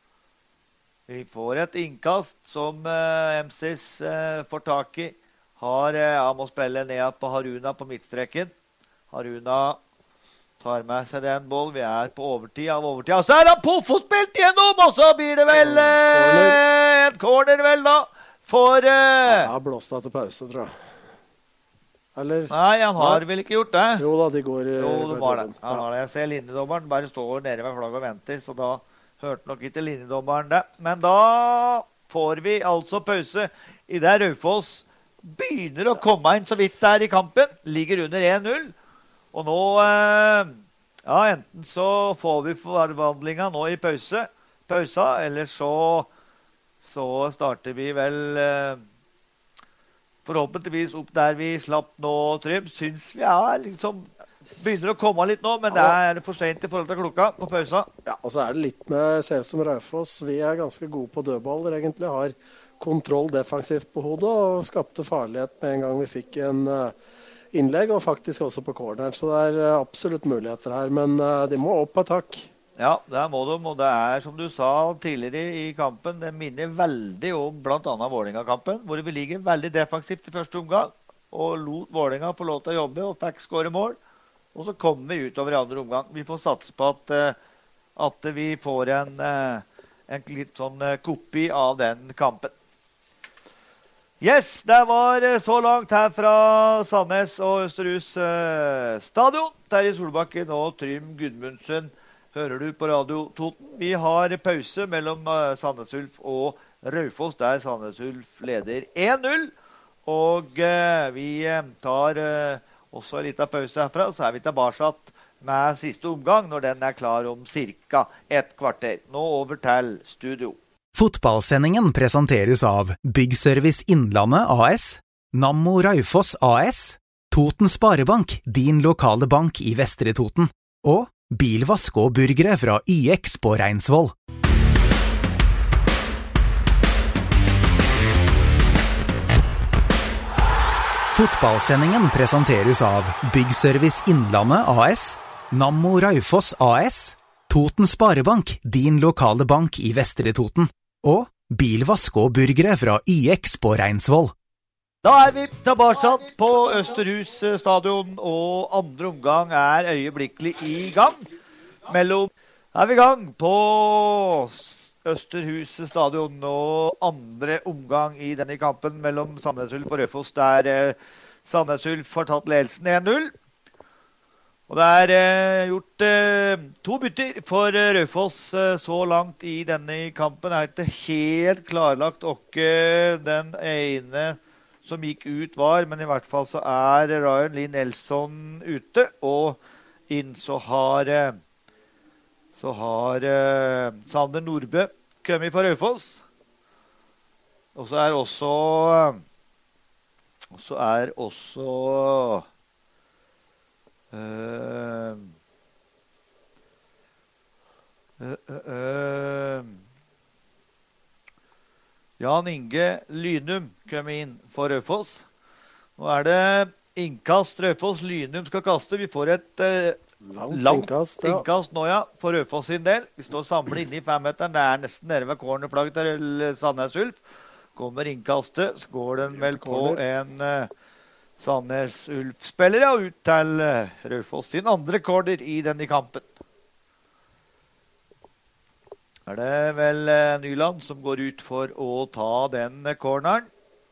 Vi får et innkast som uh, Emsis uh, får tak i. Har, han må spille ned på Haruna på midtstreken. Haruna tar med seg den boll. Vi er på overtid av overtid. Og så er han Pofo spilt gjennom, og så blir det vel eh, en corner vel da. For... Eh, ja, blåst det til pause, tror jeg. Eller? Nei, han har Nei. vel ikke gjort det. Jo da, de går... Jo, det var det. Han har det. Jeg ser linjedommeren bare står nede ved flagget og venter, så da hørte nok ikke linjedommeren det. Men da får vi altså pause i det Raufoss begynner å komme inn så vidt der i kampen, ligger under en null, og nå, eh, ja, enten så får vi forvandlingen nå i pause, pausa, eller så, så starter vi vel eh, forhåpentligvis opp der vi slapp nå, Trym. Syns vi er liksom, begynner å komme litt nå, men det er for sent i forhold til klokka på pausa. Ja, og så er det litt med C S som Raufoss. Vi er ganske gode på dødballer, egentlig, har kontroll defensivt på hodet og skapte farlighet med en gang vi fikk en uh, innlegg, og faktisk også på corneren. Så det er uh, absolutt muligheter her, men uh, de må opp på takk. Ja, det må de, og det er som du sa tidligere i kampen, det minner veldig om blant annet Vålinga-kampen, hvor vi ligger veldig defensivt i første omgang. og lot Vålerenga få lov til å jobbe og fikk skåre mål. Og så kom vi utover i andre omgang. Vi får satse på at, at vi får en, en litt sånn kopi av den kampen. Yes, det var så langt her fra Sandnes og Østerhus stadion. Terje Solbakken og Trym Gudmundsen hører du på Radio Toten. Vi har pause mellom Sandnes Ulf og Raufoss, der Sandnes Ulf leder en null. Og eh, vi tar eh, også en liten pause herfra, så er vi tilbake med siste omgang når den er klar om cirka et kvarter. Nå over til studio. Fotballsendingen presenteres av Byggservice Innlandet A S, Nammo Raufoss A S, Toten Sparebank, din lokale bank i Vestre Toten, og bilvask og burgere fra Y X på Reinsvoll. Fotballsendingen presenteres av Byggservice Innlandet A S, Nammo Raufoss A S, Toten Sparebank, din lokale bank i Vestre Toten, og bilvask og burgere fra Y X på Reinsvoll. Da er vi tilbake på Østerhus stadion, og andre omgang er øyeblikkelig i gang. Mellom er vi i gang på Østerhus stadion, og andre omgang i denne kampen mellom Sandnes Ulf og Raufoss, der eh, Sandnes Ulf har tatt ledelsen en null. Og det er eh, gjort eh, to bytter for eh, Raufoss eh, så langt i denne kampen. Det er ikke helt klarlagt og eh, den ene som gikk ut var, men i hvert fall så er Ryan Lee Nelson ute, og inn så har, så har uh, Sander Nordbø kommet for Raufoss. Og så er også, og så er også uh, uh, uh, uh, Jan Inge Lynum kom inn for Raufoss. Nå er det innkast Raufoss. Lynum skal kaste. Vi får et eh, langt, langt innkast, ja. innkast nå, ja, for Raufoss sin del. Vi står samlet inne i femmeteren. Det er nesten nede ved cornerflagget til Sandnes Ulf. Kommer innkastet, så går den vel på en eh, Sandnes Ulf-spiller, ja, ut til eh, Raufoss sin andre corner i denne kampen. Er det vel eh, Nyland som går ut for å ta den eh, corneren.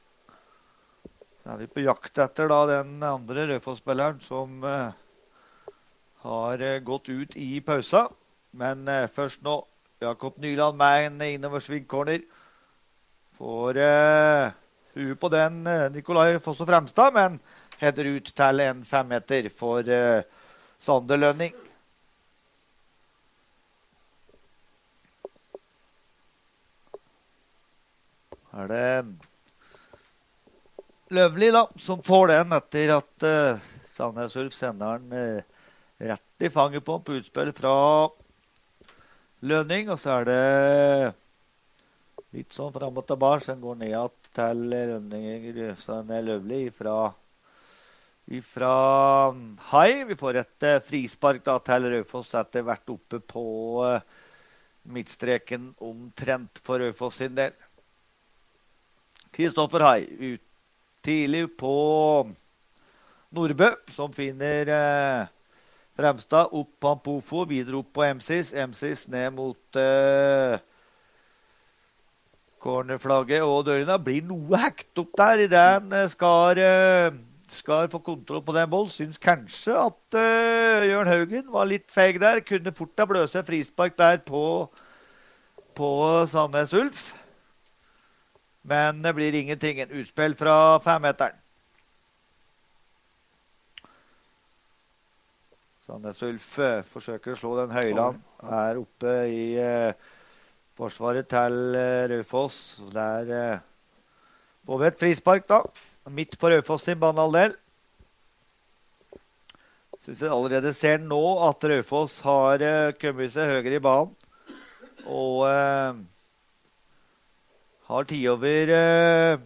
Så er vi på jakt etter da den andre Raufoss-spilleren som eh, har eh, gått ut i pausa. Men eh, først nå, Jakob Nyland med en innoversving-corner. Får eh, huet på den eh, Nikolai Foss og Fremstad, men header ut til en femmeter for eh, Sander Lønning. Er det Løvli da, som får den etter at uh, Sandnes Ulf sender den uh, rett i fanget på på utspill fra Lønning, og så er det litt sånn frem og tilbake, så den går ned til Lønning, så den er Løvli fra, fra Hai. Vi får et uh, frispark da til Raufoss etter hvert oppe på uh, midtstreken omtrent for Raufoss sin del. Kristoffer Hai ut tidlig på Nordbø, som finner eh, Fremstad opp på Ampofo, videre opp på Emsis. Emsis ned mot eh, cornerflagget, og dørene blir noe hekt opp der i den skal, eh, skal få kontroll på den bollen. Syns kanskje at eh, Jørn Haugen var litt feig der, kunne fort ha bløse frispark der på, på Sandnes Ulf. Men det blir ingenting. En utspill fra femmeteren. Sandnes Ulf eh, forsøker å slå den Høyland. Er oppe i eh, forsvaret til eh, Raufoss. Der eh, får vi et frispark da. Midt på Raufoss sin banehalvdel. Synes jeg allerede ser nå at Raufoss har eh, kommet seg høyere i banen. Og... Eh, har tid over eh,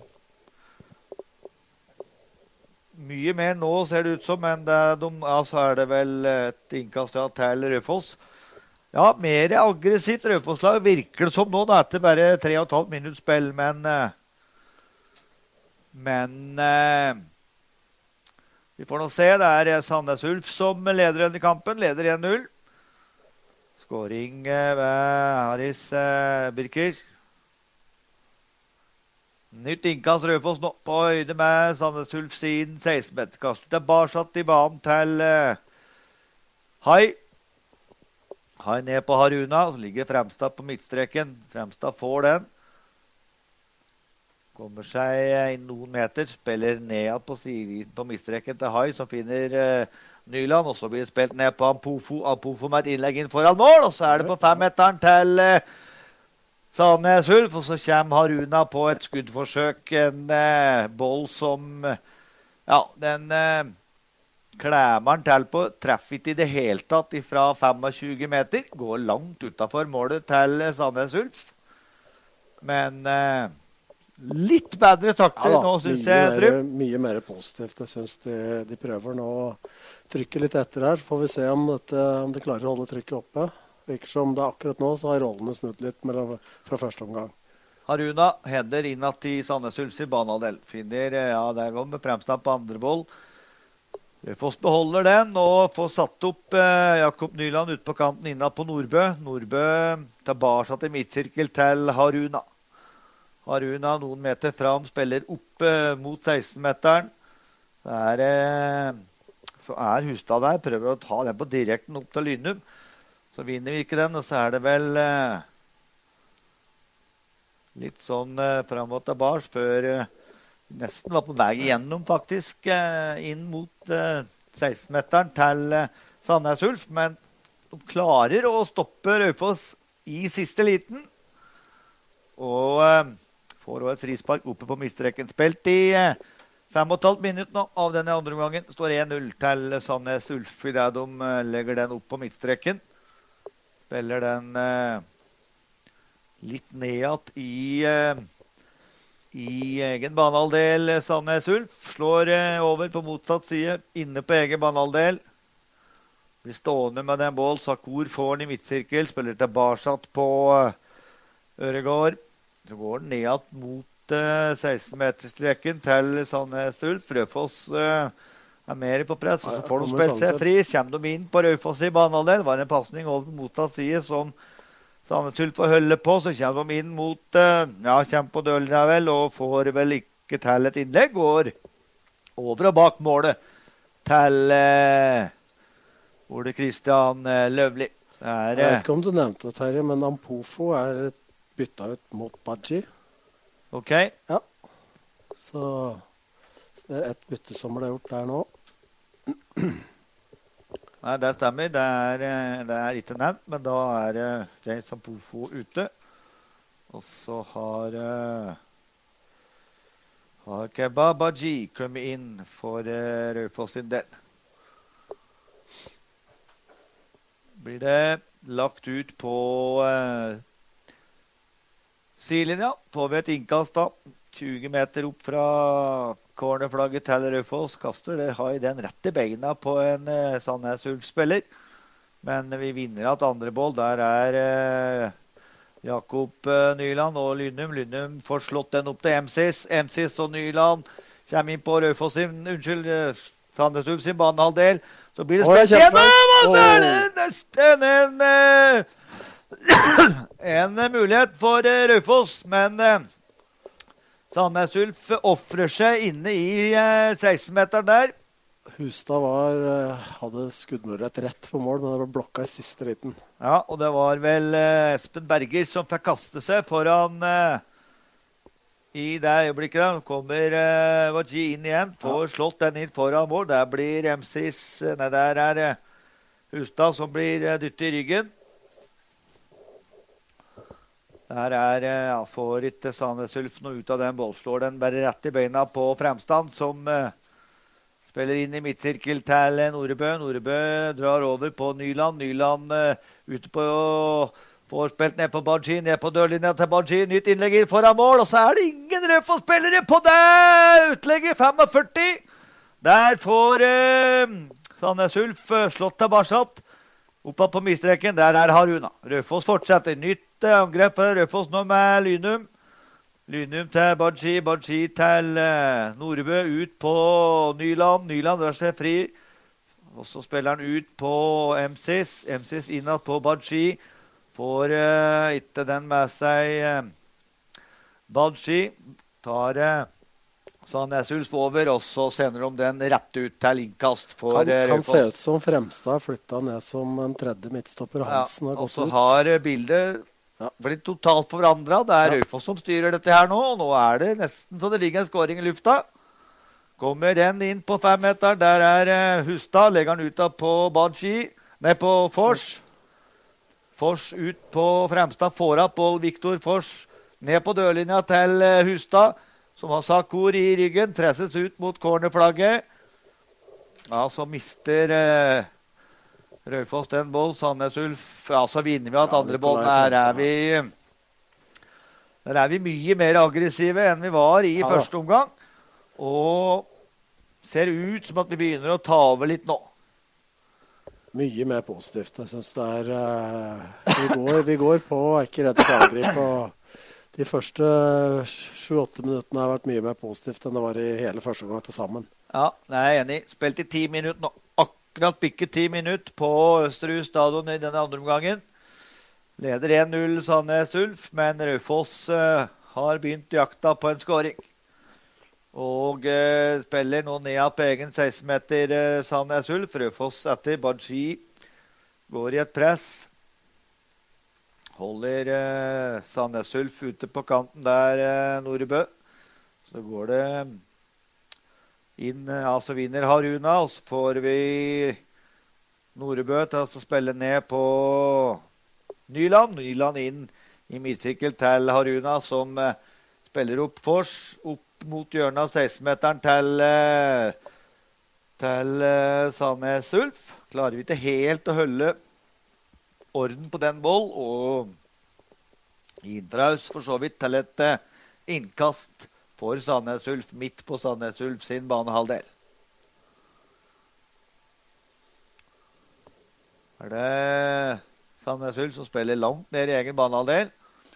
mye mer nå, ser det ut som, men det, de, altså er det vel et innkast ja, til Raufoss. Ja, mer aggressivt Raufoss-lag virker det som nå, da, etter bare tre og et halvt minutt spill, men, eh, men eh, Vi får nå se, det er Sandnes Ulf som leder denne kampen, leder en null. Skåring ved Haris Birker. Nytt innkast Raufoss nå på høyde med Sandnes Ulf sin seksten meter. Kastet tilbake i banen til uh, Hai. Hai ned på Haruna, så ligger Fremstad på midtstreken. Fremstad får den. Kommer seg inn noen meter, spiller ned på siden på midtstreken til Hai, som finner uh, Nyland, og så blir det spilt ned på Ampofo. Ampofo med et innlegg inn foran mål, og så er det på femmeteren til uh, Sandnes Ulf, og så kommer Haruna på et skuddforsøk, en uh, boll som, uh, ja, den uh, klemmer han til på, treffer ikke i det hele tatt fra tjuefem meter, går langt utenfor målet til uh, Sandnes Ulf, men uh, litt bedre takter ja, nå, synes jeg, Drøm. Mye mer positivt. Jeg synes de, de prøver nå å trykke litt etter her. Så får vi se om, dette, om de klarer å holde trykket oppe. Virker som det akkurat nå, så har rollene snudd litt mellom, fra første omgang. Haruna hender innad i Sandnes Ulf i banehalvdel. Finner, ja, der går med Fremstad på andre boll. Raufoss beholder den og får satt opp eh, Jakob Nyland ut på kanten innad på Nordbø. Nordbø tilbake til midtsirkel til Haruna. Haruna noen meter fram, spiller opp eh, mot seksten-meteren. Der, eh, så er Hustad der, prøver å ta den på direkten opp til Lynum. Så vinner vi ikke den, og så er det vel eh, litt sånn eh, frem og tilbake, før eh, nesten var på vei igjennom faktisk, eh, inn mot eh, seksten-meteren til eh, Sandnes Ulf. Men de klarer å stoppe Raufoss i siste liten. Og eh, får også et frispark oppe på midtstreken. Spilt i eh, fem og et halvt minutt nå av denne andre gangen. Står en null til Sandnes Ulf i det de eh, legger den opp på midtstreken. Spiller den eh, litt nedad i, eh, i egen banehalvdel. Sandnes Ulf slår eh, over på motsatt side, inne på egen banehalvdel. Blir stående med den bål. Sakur får den i midtsirkel, spiller tilbake på eh, Øregård. Så går den nedad mot uh, seksten-meterstreken til Sandnes Ulf. Raufoss uh, er mer på press, og så får de spilt seg fri. Kommer de inn på Raufoss i banehalvdel. Var en passning over på motsatt side som Sandnes Ulf får holde på. Så kommer de inn mot, uh, ja, kommer på dølen vel, og får vel ikke til et innlegg. Går over og bak målet til uh, Ole Kristian uh, Løvli. Er, uh, Jeg vet ikke om du nevnte det, Terje, men Ampofo er et bytta ut mot Badji. Ok. Ja. Så det er et bytte som ble gjort der nå. Nei, det stemmer. Det er, det er ikke nevnt, men da er uh, James Ampofo ute. Og så har uh, har Keba Badji kommet inn for uh, Raufoss sin del. Blir det lagt ut på uh, sidelinja, får vi et innkast da, tjue meter opp fra cornerflagget til Raufoss. Kaster det har i den rette beina på en eh, Sandnes Ulf-spiller. Men vi vinner at andre boll, der er eh, Jakob eh, Nyland og Lynum. Lynum får slått den opp til Emsis. Emsis og Nyland kommer inn på Raufoss sin, unnskyld, eh, Sandnes Ulf sin banehalvdel. Så blir det spilt gjennom, og så er det nesten en... Eh, en mulighet for uh, Raufoss, men uh, Sandnes Ulf offrer seg inne i uh, seksten-meteren der. Hustad var, uh, hadde skuddmulighet rett på mål, men det var blokka i siste liten. Ja, og det var vel uh, Espen Berger som fikk kaste seg foran uh, i det øyeblikket. Da kommer uh, Vadji inn igjen, får ja. slått den inn foran mål. Der blir Emsis, uh, nei, der er uh, Hustad som blir uh, dyttet i ryggen. Der er, ja, får ikke Sandnes Ulf noe ut av den boll. Slår den bare rett i beina på Fremstand, som uh, spiller inn i midtsirkel til Nordbø. Nordbø drar over på Nyland. Nyland uh, ute på, får spilt ned på Badji, ned på dørlinja til Badji. Nytt innlegg inn foran mål, og så er det ingen Raufoss-spillere på det! Utlegget førtifem. Der får uh, Sandnes Ulf uh, slått tilbake. Oppad på midtstreken, der er Haruna. Raufoss fortsetter. Nytt angrep for Raufoss nå med Lynum. Lynum til Badji, Badji til eh, Nordbø, ut på Nyland. Nyland drar seg fri. Og så spiller han ut på M-Sis. M-Sis innad på Badji. Får eh, ikke den med seg eh, Badji. Tar eh, Sandnes Ulf over, og så sender de den rett ut til innkast for Kan, eh, kan se Raufoss. ut som Fremstad har flyttet ned som en tredje midtstopper. Hansen har og gått så ut. har eh, bildet Ja. blitt totalt forandret. Det er Ja. Raufoss som styrer dette her nå, og nå er det nesten så det ligger en skåring i lufta. Kommer den inn på femmeteren. Der er eh, Hustad. Legger han ut av på Badji. Nei, på Fors. Fors ut på Fremstad. Får av Pål Viktor Fors. Ned på dørlinja til eh, Hustad, som har Sakur i ryggen. Tresses ut mot cornerflagget. Ja, så mister eh, Raufoss den boll. Sandnes Ulf. Ja, så vinner vi at Ja, andre Nikolai bollen. Her er Fremstad. vi Der er vi mye mer aggressive enn vi var i Ja, da. første omgang. Og ser ut som at vi begynner å ta over litt nå. Mye mer positivt. Jeg synes det er eh, vi, går, vi går på og er ikke redde for angrep. Og de første sju-åtte minuttene har vært mye mer positivt enn det var i hele første omgang til sammen. Ja, jeg er enig. Spilt i ti minutter nå. Akkurat bikket ti minutter på Østerhus stadion i denne andre omgangen. Leder en null Sandnes Ulf, men Raufoss eh, har begynt jakta på en skåring. Og eh, spiller nå ned på egen seksten meter eh, Sandnes Ulf. Raufoss etter Badji går i et press. Holder eh, Sandnes Ulf ute på kanten der, eh, Nordbø. Så går det inn, eh, altså vinner Haruna, og så får vi Nordbø til å spille ned på Nyland. Nyland inn i midtsirkel til Haruna, som eh, spiller opp Fors, opp mot hjørnet av seksten-meteren til, eh, til eh, Sandnes Ulf. Klarer vi ikke helt å holde orden på den boll, og inndraus for så vidt til et eh, innkast for Sandnes Ulf, midt på Sandnes Ulf sin banehalvdel. Er det Sandnes Ulf som spiller langt ned i egen banehalvdel.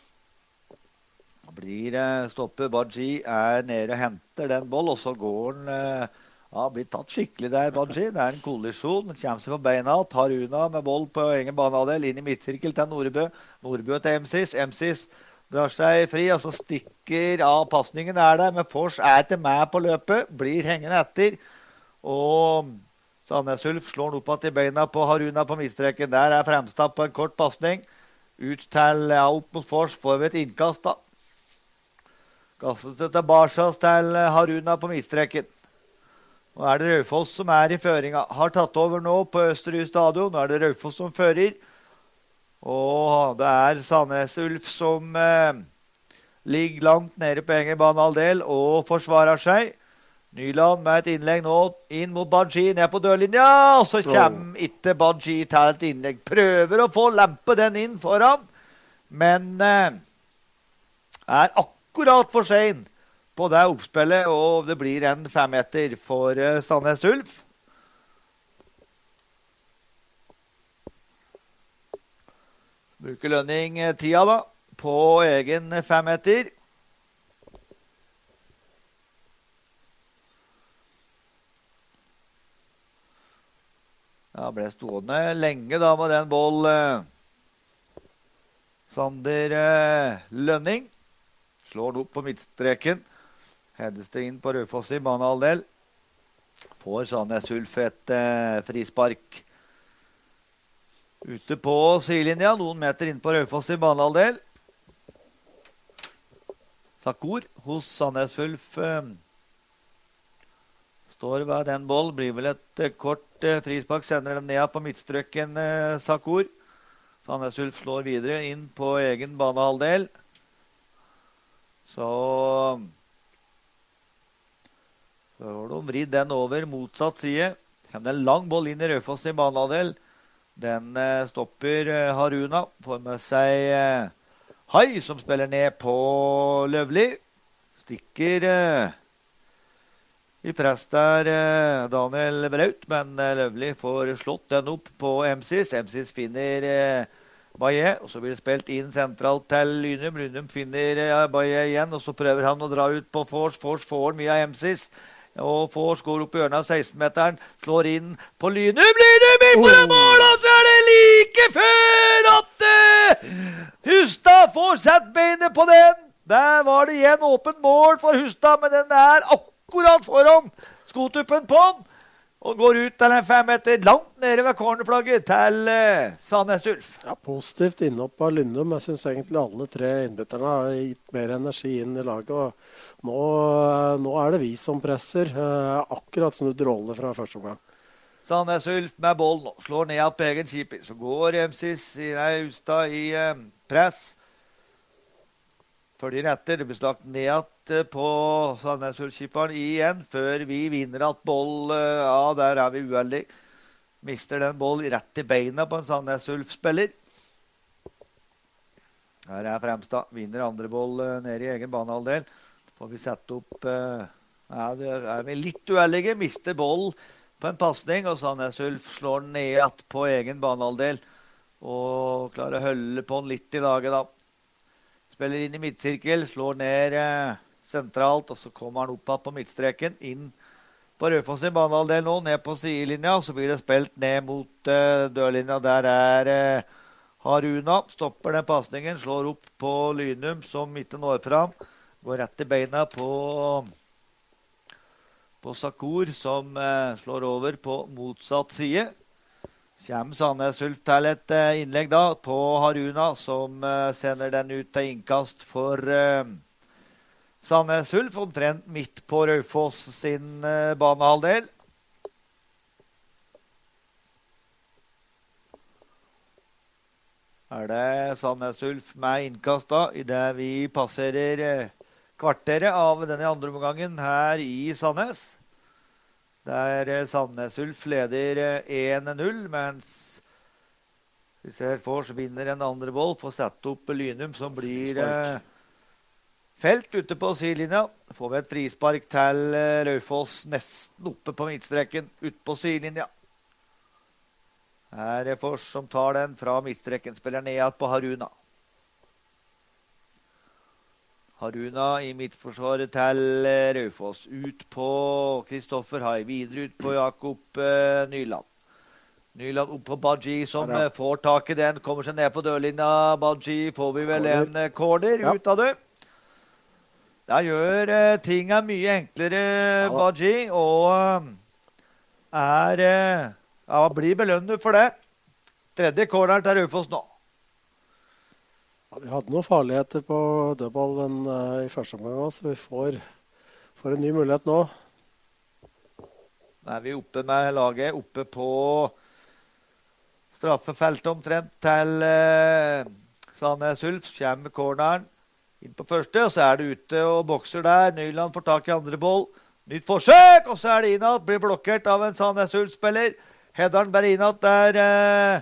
Blir eh, stoppet. Badji er nede og henter den boll, og så går han eh, ja, blir tatt skikkelig der, Badji. Det er en kollisjon. Han kommer seg på beina, tar unna med boll på egen banehalvdel, inn i midtsirkel til Nordbø. Nordbø til M-Sis. M-Sis drar seg fri, og så stikker av. Passningen er der, men Fors er til meg på løpet, blir hengende etter. Og Sandnes Ulf slår han opp til beina på Haruna på midtstreken. Der er Fremstad på en kort passning. Ut til, ja, opp mot Fors, får vi et innkast da. Gasses det tilbake til Haruna på midtstreken. Nå er det Raufoss som er i føringa. Har tatt over nå på Østerhus stadion. Nå er det Raufoss som fører. Og det er Sandnes Ulf som eh, ligger langt nede på egen banehalvdel og forsvarer seg. Nyland med et innlegg nå inn mot Badji, ned på dørlinja. Og så kommer ikke Badji til et innlegg. Prøver å få lempe den inn foran, men eh, er akkurat for sen på det oppspillet, og det blir en femmeter for uh, Sandnes Ulf. Bruker Lønning uh, tida da, på egen femmeter. Ja, ble stående lenge da med den boll. Uh, Sander uh, Lønning slår den opp på midtstreken. Hedes det inn på Raufoss i banehalvdel. Får Sandnes Ulf et eh, frispark. Ute på sidelinja, noen meter inn på Raufoss i banehalvdel. Sakur hos Sandnes Ulf eh, står ved den boll. Blir vel et eh, kort eh, frispark. Sender den ned på midtstreken, eh, Sakur. Sandnes Ulf slår videre inn på egen banehalvdel. Så Så har de vridd den over motsatt side. Kommer en lang boll inn i Raufoss i banehalvdel. Den eh, stopper eh, Haruna. Får med seg eh, Hai, som spiller ned på Løvli. Stikker eh, i press der eh, Daniel Braut, men eh, Løvli får slått den opp på M-Sis. M-Sis finner eh, Baye, og så blir det spilt inn sentralt til Lynum. Lynum finner uh, Baye igjen, og så prøver han å dra ut på Fors. Fors får mye av M C S. Og Fors går opp i hjørnet av seksten-meteren, slår inn på Lynum. Lynum inn foran mål, og så er det like før at uh, Hustad får sett beinet på den. Der var det igjen åpent mål for Hustad, men den er akkurat foran skotuppen på den. Og går ut til en fem meter langt nede ved cornerflagget til uh, Sandnes Ulf. Ja, positivt innopp av Lynum. Jeg synes egentlig alle tre innbytterne har gitt mer energi inn i laget. Og nå, nå er det vi som presser. Uh, akkurat snudd rolle fra første omgang. Sandnes Ulf med boll nå. Slår ned på egen keeper. Så går M C S i Hustad i uh, press. Følger etter. Det blir slagt ned på Sandnes Ulf-keeperen igjen, før vi vinner at boll. Ja, der er vi uheldige. Mister den boll rett i beina på en Sandnes Ulf-spiller. Her er Fremstad. Vinner andre boll ned i egen banehalvdel. Får vi sette opp... Ja, der er vi litt uheldige. Mister boll på en passning, og Sandnes Ulf slår ned på egen banehalvdel. Og klarer å holde på den litt i laget da. Spiller inn i midtsirkel, slår ned eh, sentralt, og så kommer han opp på midtstreken, inn på Raufoss sin banehalvdel nå, ned på sidelinja, så blir det spilt ned mot eh, dørlinja. Der er eh, Haruna, stopper den passningen, slår opp på Lynum, som ikke når fram, går rett i beina på, på Sakur, som eh, slår over på motsatt side. Kjem Sandnes Ulf til et uh, innlegg da på Haruna, som uh, sender den ut til innkast for uh, Sandnes Ulf, omtrent midt på Raufoss sin uh, banehalvdel. Er det Sandnes Ulf med innkast da, i det vi passerer uh, kvarteret av denne andre omgangen her i Sandnes. Der Sandnes Ulf leder én null, mens vi ser Fors vinner en andre boll, får sette opp Lynum, som blir eh, felt ute på sidelinja. Får vi et frispark til eh, Raufoss nesten oppe på midtstreken, ut på sidelinja. Her er Fors som tar den fra midtstreken, spiller ned på Haruna. Haruna i midtforsvaret til Raufoss. Ut på Kristoffer Hai. Videre ut på Jakob eh, Nyland. Nyland opp på Badji, som ja, får tak i den. Kommer seg ned på dørlinja. Badji får vi vel corner. En corner ja. Ut av det. Der gjør eh, tingene mye enklere, ja, Badji. Og eh, er eh, ja, blir belønnet for det. Tredje corner til Raufoss nå. Ja, vi hadde noen farligheter på dødballen uh, i første omgang også, så vi får, får en ny mulighet nå. Da er vi oppe med laget, oppe på straffefeltet omtrent til uh, Sandnes Ulf. Kjem corneren inn på første, og så er det ute og bokser der. Nyland får tak i andre boll. Nytt forsøk, og så er det innad. Blir blokkert av en Sandnes Ulf-spiller. Hedderen bare innad der uh,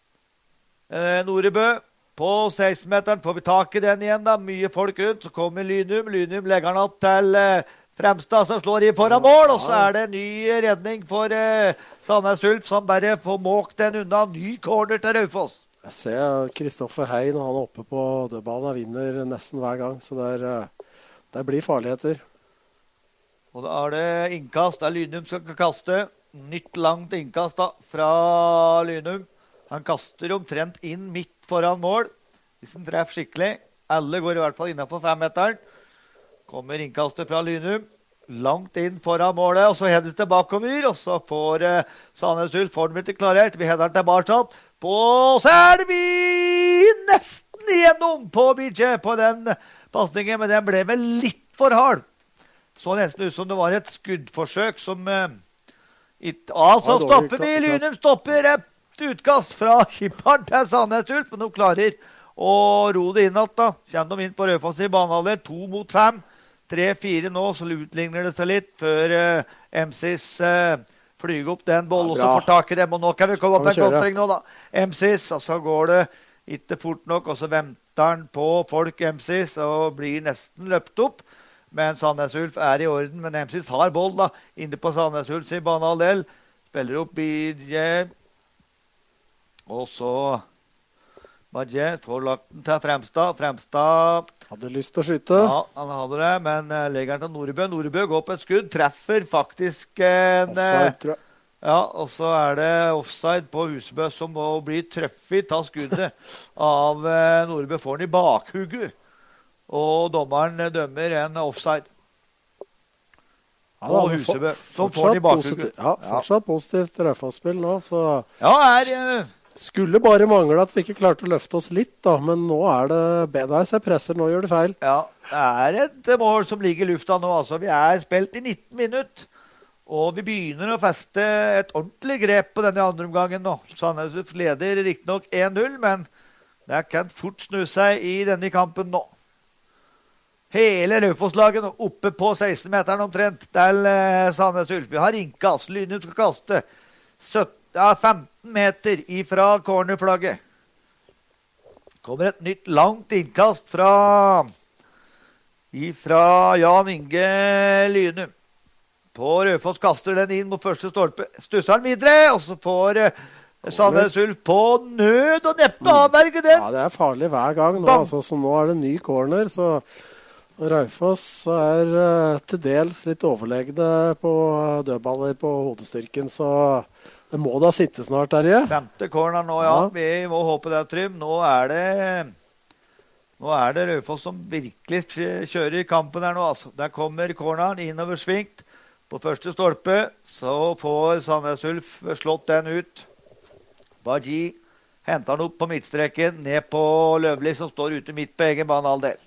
uh, Norebø. På seksten-meteren får vi tak i den igjen da. Mye folk rundt. Så kommer Lynum. Lynum legger han opp til eh, Fremstad, som slår i foran mål. Og så er det en ny redning for eh, Sandnes Ulf, som bare får måkt den unna. Ny corner til Raufoss. Jeg ser Kristoffer Hei når han er oppe på dødballen. Han vinner nesten hver gang. Så det, er, det blir farligheter. Og da er det innkast. Det er Lynum som skal kaste. Nytt langt innkast da, fra Lynum. Han kaster omtrent inn midt foran mål, hvis han treffer skikkelig. Alle går i hvert fall innenfor femmeteren. Kommer innkastet fra Lynum, langt inn foran målet, og så hedes det bakover, og så får uh, Sandnes Ulf formet klarert. Vi heder den tilbake på, så er det vi nesten igjennom på B J på den passningen, men den ble vel litt for hard. Så nesten ut som det var et skuddforsøk som uh, it, altså stopper vi, Lynum stopper uh, utkast fra kipperen til Sandnes Ulf, men de klarer å ro det innad da. Kjenner de inn på Raufoss i banehalvdel, to mot fem, tre fire nå, så utligner det seg litt før uh, M C S uh, flyger opp den boll, og så får tak i dem, og nå kan vi komme opp en kontring nå da. M C S, og så går det ikke fort nok, og så venter han på folk M C S, og blir nesten løpt opp, men Sandnes Ulf er i orden, men M C S har boll da, inne på Sandnes Ulf i banehalvdel, spiller opp i... Uh, Og så Badje får lagt den til Fremstad. Fremstad hadde lyst til å skyte. Ja, han hadde det, men uh, legger den til Nordbø. Nordbø går på et skudd, treffer faktisk en Offside, tror jeg. Ja, og så er det offside på Husebø som må bli trøffet av skuddet av uh, Nordbø. Får den i bakhugget, og dommeren dømmer en offside. Ja, og Husebø, som får den i bakhugget. Ja, fortsatt ja. Positivt Raufoss-spill nå, så... Ja, er... Uh, Skulle bare mangle at vi ikke klarte å løfte oss litt, da. Men nå er det bedre. Jeg presser, nå gjør det feil. Ja, det er et mål som ligger i lufta nå. Altså, vi er spilt i nitten minutter, og vi begynner å feste et ordentlig grep på denne andre omgangen nå. Sandnes Ulf leder riktig nok en null, men det kan fort snu seg i denne kampen nå. Hele Raufoss-laget oppe på seksten-meteren omtrent til uh, Sandnes Ulf. Vi har innkast, Lynum skal kaste sytten. Ja, femten meter ifra cornerflagget. Kommer et nytt langt innkast fra ifra Jan Inge Lynum. På Raufoss kaster den inn mot første stolpe. Stusser den videre, og så får uh, Sandnes Ulf på nød og neppe avverge den. Ja, det er farlig hver gang nå, altså, så nå er det ny corner, så Raufoss er uh, til dels litt overlegne på dødballer på hodestyrken, så det må da sitte snart, Terje. Femte corner nå, ja. ja. Vi må håpe det, Trym. Nå er det nå er det Raufoss som virkelig kjører kampen her nå, altså. Der kommer corneren innover svingt på første stolpe. Så får Sandnes Ulf slått den ut. Baji henter den opp på midtstreken, ned på Løvli, som står ute midt på egen banehalvdel.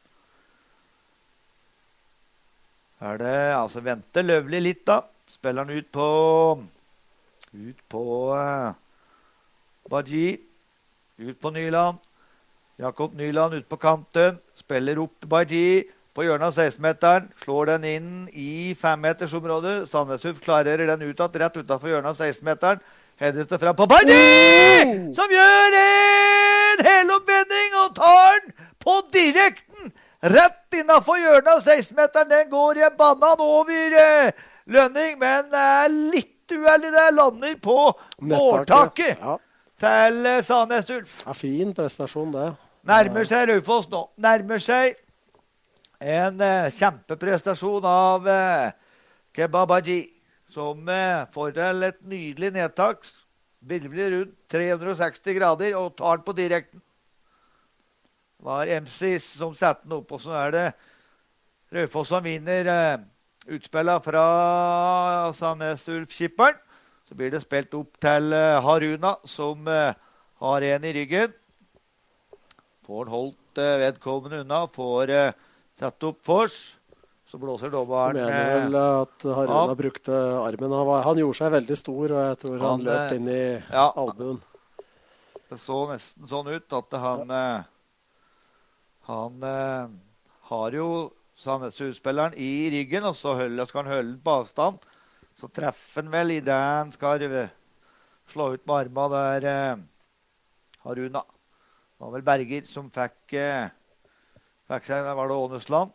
Er det, altså, venter Løvli litt, da. Spiller han ut på... Ut på uh, Baji, ut på Nyland. Jakob Nyland ut på kanten. Spiller opp Baji på hjørnet av seksten-meteren. Slår den inn i femmetersområdet. Sandnes Ulf klarer den utad, rett utenfor hjørnet av seksten-meteren. Hedes det frem på Baji! Oh! Som gjør en heloppvending og tar den på direkten. Rett innenfor hjørnet av seksten-meteren. Den går i en banan over uh, Lønning, men er uh, litt uheldig der, lander på måltaket ja. Til Sandnes Ulf. Ja, fin prestasjon det. Nærmer seg Raufoss nå. Nærmer seg en uh, kjempeprestasjon av uh, Kebabaji, som uh, får til et nydelig nedtak. Virvler rundt tre hundre og seksti grader og tar den på direkten. Det var M C som setter den opp, og så er det Raufoss som vinner uh, utspillet fra Sandnes Ulf-kipperen. Så blir det spilt opp til uh, Haruna, som uh, har en i ryggen. Får han holdt uh, vedkommende unna, får uh, satt opp fors. Så blåser dommeren. Jeg mener vel at Haruna ja. Brukte armen. Han, var, han gjorde seg veldig stor, og jeg tror han, han løp inn i ja, albuen. Det så nesten sånn ut at han, ja. uh, han uh, har jo Sandnes Ulf-spilleren i ryggen, og så holder, skal han holde den på avstand. Så treffer han vel i det han skal slå ut med armen der eh, Haruna. Det var vel Berger som fikk, eh, fikk seg, der var det Ånesland.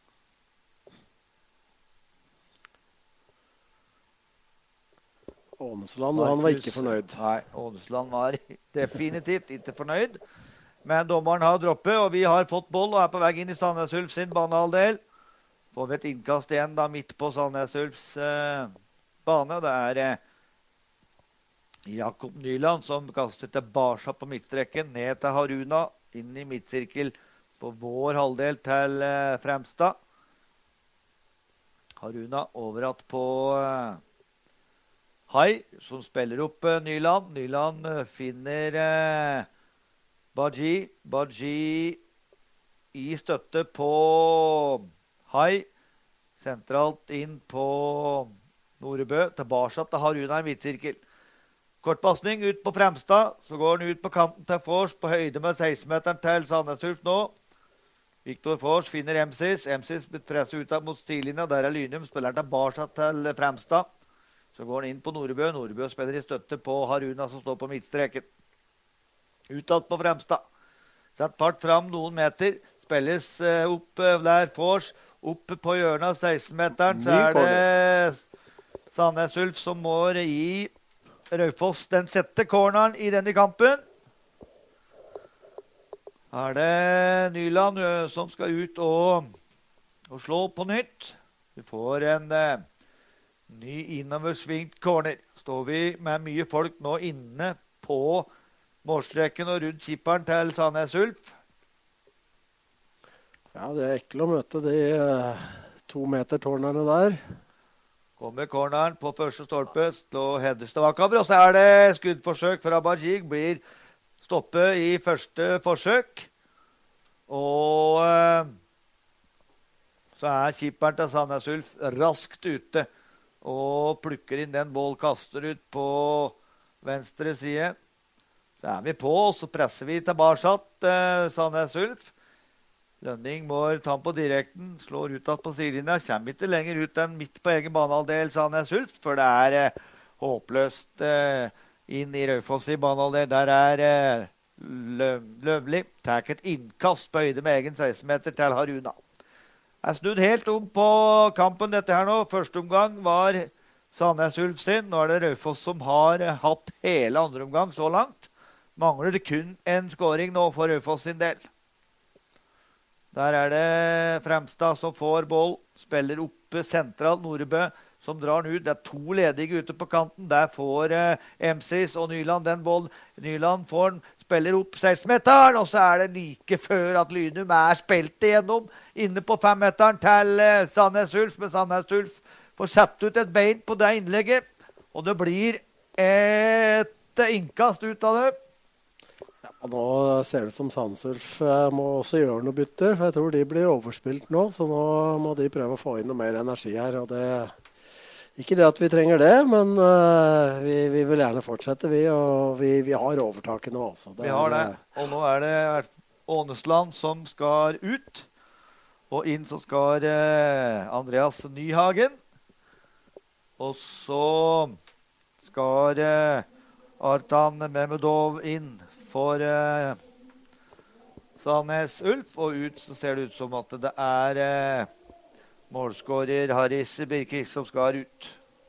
Ånesland, og han var ikke fornøyd. Nei, Ånesland var definitivt ikke fornøyd. Men dommeren har droppet, og vi har fått boll og er på vei inn i Sandnes Ulf sin banehalvdel. Får vi et innkast igjen da midt på Sandnes Ulfs eh, bane. Det er eh, Jakob Nyland som kaster tilbake på midtstreken, ned til Haruna, inn i midtsirkel på vår halvdel til eh, Fremstad. Haruna overratt på eh, Hai, som spiller opp eh, Nyland. Nyland eh, finner... Eh, Baji, Baji i støtte på Hai, sentralt inn på Nordbø, tilbake til Haruna i midtsirkel. Kortpassning ut på Fremstad, så går den ut på kanten til Fors, på høyde med seksten-meteren til Sandnes Ulf nå. Viktor Fors finner Emsis, Emsis presser ut mot stilinja, der er Lynum, spiller tilbake til Fremstad. Så går den inn på Nordbø, Nordbø spiller i støtte på Haruna som står på midtstreken. Utad på Fremstad. Sett fart fram noen meter. Spilles uh, opp uh, der Fors. Opp på hjørnet av seksten-meteren. Så er det Sandnes Ulf som må gi Raufoss den sette corneren i denne kampen. Er det Nyland ø, som skal ut og, og slå på nytt. Vi får en eh, ny innoversvingt corner. Står vi med mye folk nå inne på målstreken og rundt kipperen til Sandnes Ulf. Ja, det er ekkelt å møte de eh, to meter tårnerne der. Kommer corneren på første stolpe, slå Hedestad bakover, og så er det skuddforsøk fra Bajig, blir stoppet i første forsøk. Og eh, så er kipperen til Sandnes Ulf raskt ute og plukker inn den bål, kaster ut på venstre side. Så er vi på, og så presser vi tilbake eh, Sandnes Ulf. Lønning må ta på direkten, slår ut på sidelinja, kommer ikke lenger ut enn midt på egen banehalvdel Sandnes Ulf, for det er eh, håpløst eh, inn i Raufoss i banehalvdel. Der er eh, løv, Løvlig, tar et innkast på høyde med egen seksten meter til Haruna. Jeg snudd helt om på kampen dette her nå. Første omgang var Sandnes Ulf sin, nå er det Raufoss som har eh, hatt hele andre omgang så langt. Mangler det kun en scoring nå for Raufoss sin del. Der er det Fremstad som får boll, spiller oppe sentralt Nordbø, som drar den ut. Det er to ledige ute på kanten. Der får eh, M Cs og Nyland den bollen. Nyland får den, spiller opp seksten-meteren, og så er det like før at Lynum er spilt igjennom inne på fem-meteren til eh, Sandnes Ulf, men Sandnes Ulf får sett ut et bein på det innlegget, og det blir et innkast ut av det. Ja, nå ser det ut som Sandnes Ulf eh, må også gjøre noe bytter, for jeg tror de blir overspilt nå, så nå må de prøve å få inn noe mer energi her. Og det, ikke det at vi trenger det, men uh, vi, vi vil gjerne fortsette, vi, og vi, vi har overtaket nå. Altså. Det vi har det, og nå er det Ånesland som skal ut, og inn så skal uh, Andreas Nyhagen, og så skal uh, Artan Memedov inn for eh, Sandnes Ulf, og ut så ser det ut som at det er eh, målskårer Harris Birkik som skal ut.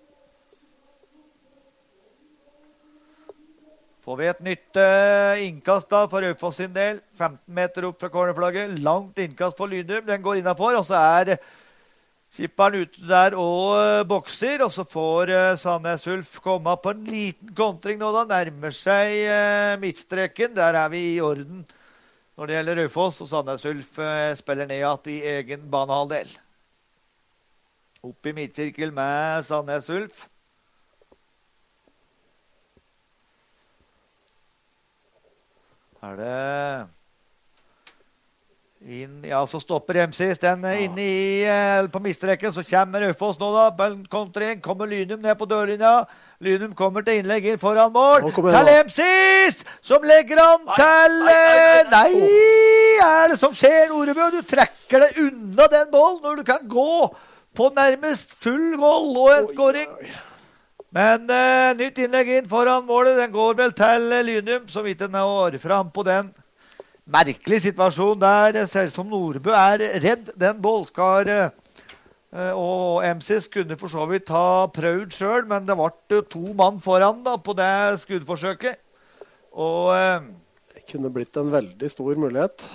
Får vi et nytt eh, innkast da for Raufoss sin del. femten meter opp fra cornerflagget. Langt innkast for Lynum. Den går innenfor, og så er kipperen ute der og uh, bokser, og så får uh, Sandnes Ulf komme på en liten kontring nå da, nærmer seg uh, midtstreken. Der er vi i orden når det gjelder Raufoss, og Sandnes Ulf uh, spiller ned at i egen banehalvdel. Opp i midtsirkel med Sandnes Ulf. Er det inn, ja, så stopper M Cs den ja. Inne i, eh, på midtstreken, så kommer Raufoss nå da, kontring, kommer Lynum ned på dørlinja, Lynum kommer til innlegg inn foran mål, til M Cs, som legger han nei, til, nei, nei, nei, nei, er det som skjer Nordbø, du trekker deg unna den bollen, når du kan gå på nærmest full goal og en scoring. Men eh, nytt innlegg inn foran målet, den går vel til Lynum, som ikke når frem på den. Merkelig situasjon der, ser som Nordbø er redd, den bålskar, og M Cs kunne for så vidt ha prøvd selv, men det var to mann foran da, på det skuddforsøket. Og det kunne blitt en veldig stor mulighet.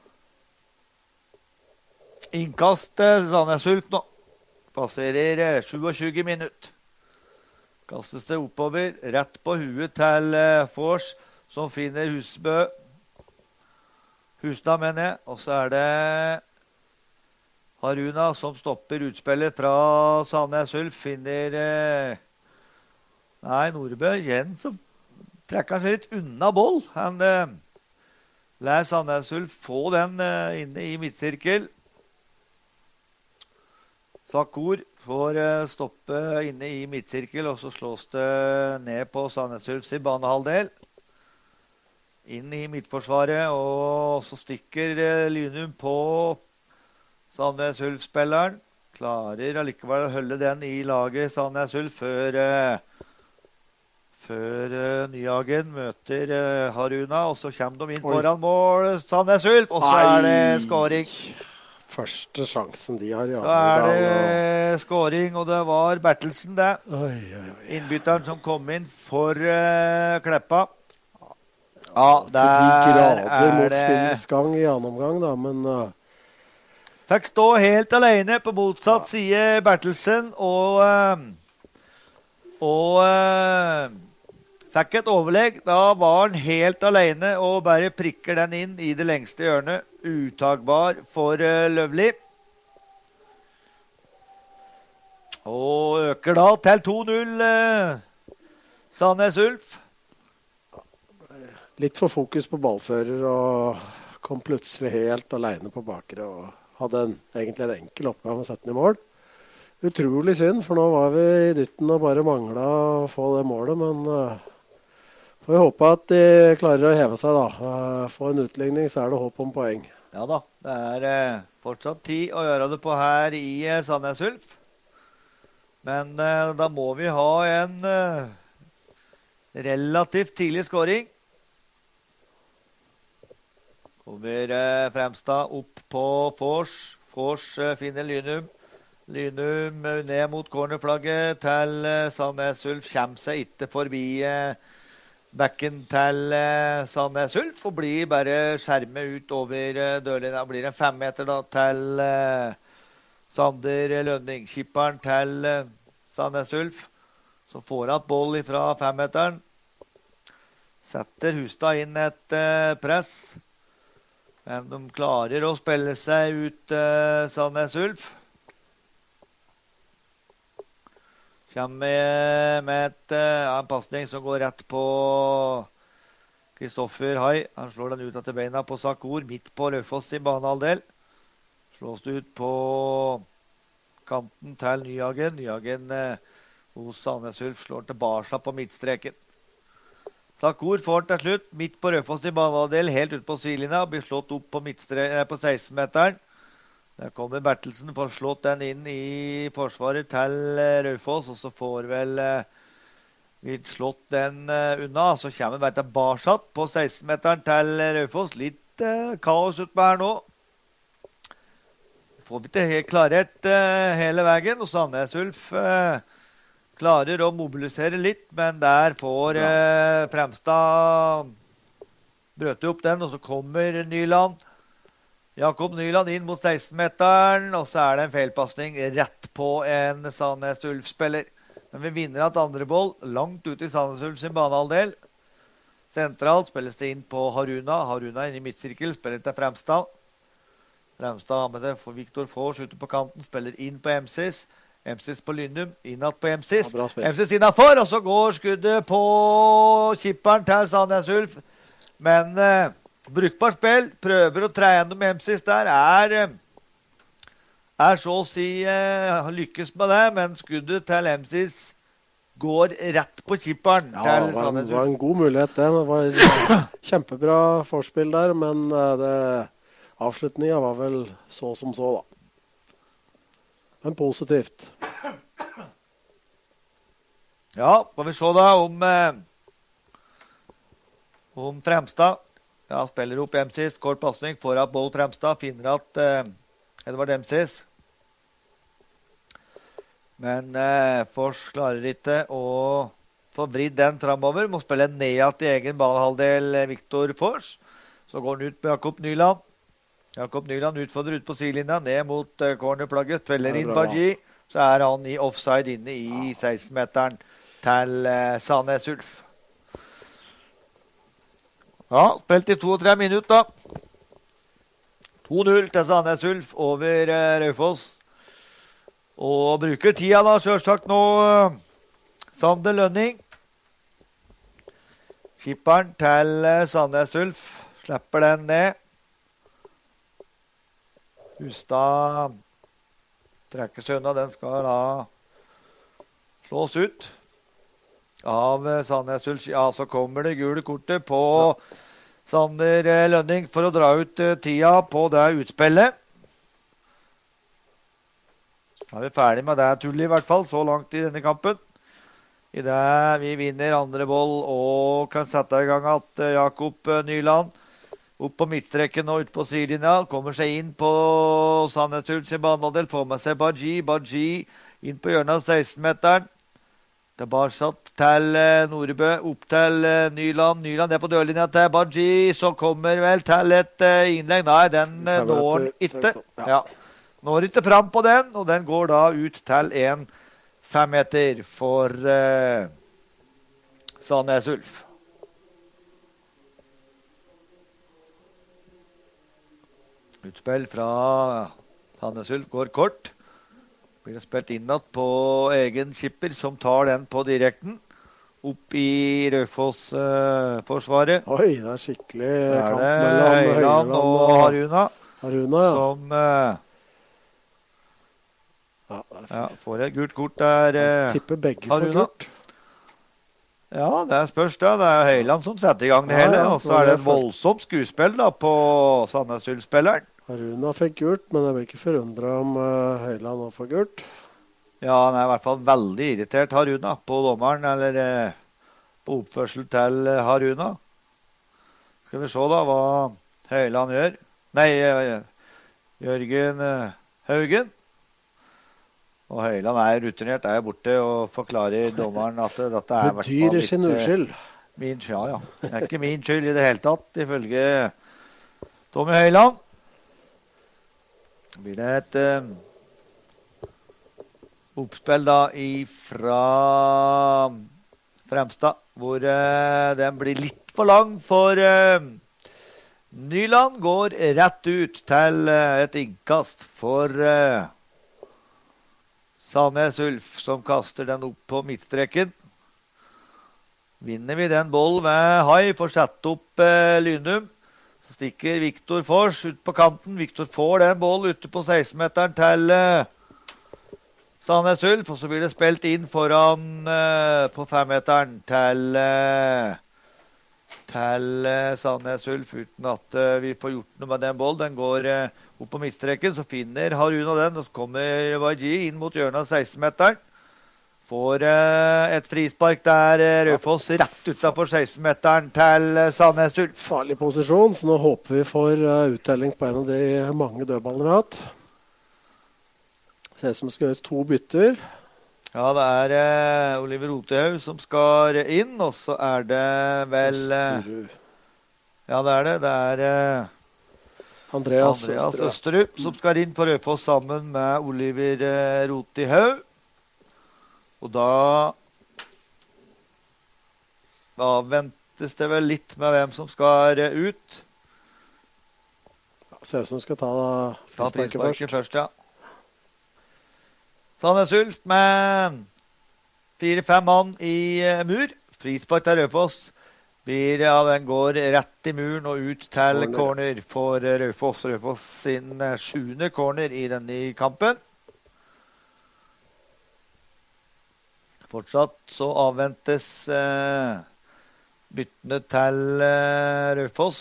Innkast Sandnes Ulf nå. Passerer tjuesyv minutter. Kastes det oppover, rett på huet til Fors, som finner Husbø. Husna, mener jeg. Og så er det Haruna som stopper utspillet fra Sandnes Ulf. Finner eh, nei, Nordbø igjen, så trekker han seg litt unna boll. Han eh, lær Sandnes Ulf få den eh, inne i midtsirkel. Sakor får eh, stoppe inne i midtsirkel, og så slås det ned på Sandnes Ulf sin banehalvdel. Inn i midtforsvaret, og så stikker eh, Lynum på Sandnes Ulf-spilleren. Klarer allikevel å holde den i laget Sandnes Ulf før, eh, før eh, Nyhagen møter eh, Haruna, og så kommer de inn Oi. foran mål Sandnes Ulf, og så Ai. Er det scoring. Første sjansen de har. Ja. Så er det scoring, og det var Bertelsen det. Oi, oi, oi. Innbytteren som kom inn for eh, Kleppa. Ja, til de der grader er mot det spillets gang i annen omgang, da, men uh, fikk stå helt alene på motsatt Ja. side Bertelsen, og, eh, og eh, fikk et overlegg. Da var han helt alene og bare prikker den inn i det lengste hjørnet. Utagbar for eh, Løvli. Og øker da til to null eh, Sandnes Ulf. litt for fokus på ballfører og kom plutselig helt alene på bakre og hadde en, egentlig en enkel oppgave med å sette den i mål. Utrolig synd, for nå var vi i dytten og bare manglet å få det målet, men uh, får vi håpe at de klarer å heve seg da. Uh, få en utligning, så er det håp om poeng. Ja da, det er eh, fortsatt tid å gjøre det på her i eh, Sandnes Ulf. Men eh, da må vi ha en eh, relativt tidlig skåring. Kommer eh, Fremstad opp på Fors. Fors eh, finner Lynum. Lynum eh, ned mot cornerflagget til eh, Sandnes Ulf. Kommer seg ikke forbi eh, backen til eh, Sandnes Ulf og blir bare skjermet ut over eh, dørlinja. Blir en femmeter da til eh, Sander Lønning. Kipperen til eh, Sandnes Ulf. Så får han boll fra femmeteren. Setter Hustad inn et eh, press. Men de klarer å spille seg ut uh, Sandnes Ulf. Kommer med, med et, uh, en passning som går rett på Kristoffer Hai. Han slår den ut etter beina på Sakur, midt på Raufoss i banehalvdel. Slås det ut på kanten til Nyhagen. Nyhagen uh, hos Sandnes Ulf slår tilbake på midtstreken. Sakur får til slutt, midt på Raufoss i banehalvdel, helt ut på sidelinja, blir slått opp på, på seksten-meteren. Der kommer Bertelsen, får slått den inn i forsvaret til Raufoss, og så får vel vi slått den unna. Så kommer vi bare tilbake på seksten-meteren til Raufoss. Litt uh, kaos ut med her nå. Får vi ikke helt klarhet uh, hele veien, og Sandnes Ulf uh, klarer å mobilisere litt, men der får eh, Fremstad brøte opp den, og så kommer Nyland. Jakob Nyland inn mot seksten-meteren, og så er det en feilpassning rett på en Sandnes Ulf-spiller. Men vi vinner et andre boll langt ut i Sandnes Ulf sin banehalvdel. Sentralt spilles det inn på Haruna. Haruna inn i midtsirkel, spiller til Fremstad. Fremstad har med seg for Viktor Fors ute på kanten, spiller inn på Emsis. Emsis på Lynum, innad på Emsis. Ja, Emsis innenfor, og så går skuddet på kipperen til Sandnes Ulf. Men eh, brukbart spill, prøver å tre gjennom Emsis der, er, er så å si eh, lykkes med det, men skuddet til Emsis går rett på kipperen. Ja, det var, en, var en god mulighet det. Det var kjempebra forspill der, men eh, det, avslutningen var vel så som så da. Men positivt. Ja, får vi se da om, eh, om Fremstad. Ja, spiller opp Emsis, kort passning, får at boll Fremstad, finner at eh, Edvard Emsis. Men eh, Fors klarer ikke å få vridd den fremover. Må spille ned til egen banehalvdel Viktor Fors. Så går han ut med Jakob Nyland. Jakob Nyland utfordrer ut på sidelinja, ned mot uh, cornerplagget, spiller inn Baji, så er han i offside inne i seksten-meteren til uh, Sandnes Ulf. Ja, spilt i to-tre minutter da. to null til Sandnes Ulf over uh, Raufoss. Og bruker tida da, selvsagt nå, uh, Sander Lønning. Kipperen til uh, Sandnes Ulf, slipper den ned. Hustad trekker seg unna, den skal da slås ut av Sandnes Ulf. Ja, så kommer det gule kortet på Sander Lønning for å dra ut tida på det utspillet. Da er vi ferdig med det tullet i hvert fall, så langt i denne kampen. I det vi vinner andre boll og kan sette i gang at Jakob Nyland opp på midtstreken og ut på sidelinja, kommer seg inn på Sandnes Ulf sin banehalvdel, får med seg Baji, Baji inn på hjørnet av seksten-meteren. Det er Barsat til uh, Norebø, opp til uh, Nyland. Nyland er på dørlinja til Baji, så kommer vel til et uh, innlegg. Nei, den uh, når han ikke. Ja. Når ikke fram på den, og den går da ut til en femmeter for uh, Sandnes Ulf. Utspill fra Sandnes Ulf går kort. Blir det spilt innad på egen skipper, som tar den på direkten. Opp i Raufoss-forsvaret. Uh, Oi, det er skikkelig kamp mellom Høyland og, og Haruna. Haruna, ja. Som uh, ja, ja, får et gult kort der. Uh, tipper begge for gult. Ja, det er spørs da. Det er Høyland som setter i gang det ja, hele. Og så er det et voldsomt skuespill da på Sandnes Ulf-spilleren. Haruna fikk gult, men jeg blir ikke forundret om uh, Høyland også får gult. Ja, han er i hvert fall veldig irritert, Haruna, på dommeren, eller uh, på oppførsel til uh, Haruna. Skal vi se da hva Høyland gjør. Nei, uh, Jørgen uh, Haugen. Og Høyland er rutinert, er borte og forklarer dommeren at uh, dette er i hvert fall litt... sin uskyld. Uh, min, ja, ja. Det er ikke min skyld i det hele tatt, ifølge Tommy Høyland. Blir det et uh, oppspill da fra Fremstad, hvor uh, den blir litt for lang for uh, Nyland går rett ut til uh, et innkast for uh, Sandnes Ulf, som kaster den opp på midtstreken. Vinner vi den boll med Hai, får sette opp uh, Lynum. Så stikker Viktor Fors ut på kanten. Viktor får den boll ute på seksten-meteren til uh, Sandnes Ulf. Og så blir det spilt inn foran uh, på fem-meteren til, uh, til uh, Sandnes Ulf. Uten at uh, vi får gjort noe med den boll. Den går uh, opp på midtstreken. Så finner Haruna den. Og så kommer Vaji inn mot hjørnet av seksten-meteren. Får uh, et frispark der uh, Raufoss rett utenfor seksten-meteren til uh, Sandnes Ulf. Farlig posisjon, så nå håper vi får uh, uttelling på en av de mange dødballene vi har hatt. Ser ut som det skal gjøres to bytter. Ja, det er uh, Oliver Rotehaug som skal inn, og så er det vel uh, ja, det er det. Det er uh, Andreas, Andreas Østerud som skal inn for Raufoss sammen med Oliver uh, Rotehaug. Og da avventes det vel litt med hvem som skal ut. Ja, ser ut som du skal ta frisparket først. først, ja. Sandnes Ulf med fire-fem mann i uh, mur. Frispark til Raufoss. Blir, ja, den går rett i muren og ut til corner, corner for uh, Raufoss. Raufoss sin uh, sjuende corner i denne kampen. Fortsatt så avventes eh, byttene til eh, Raufoss.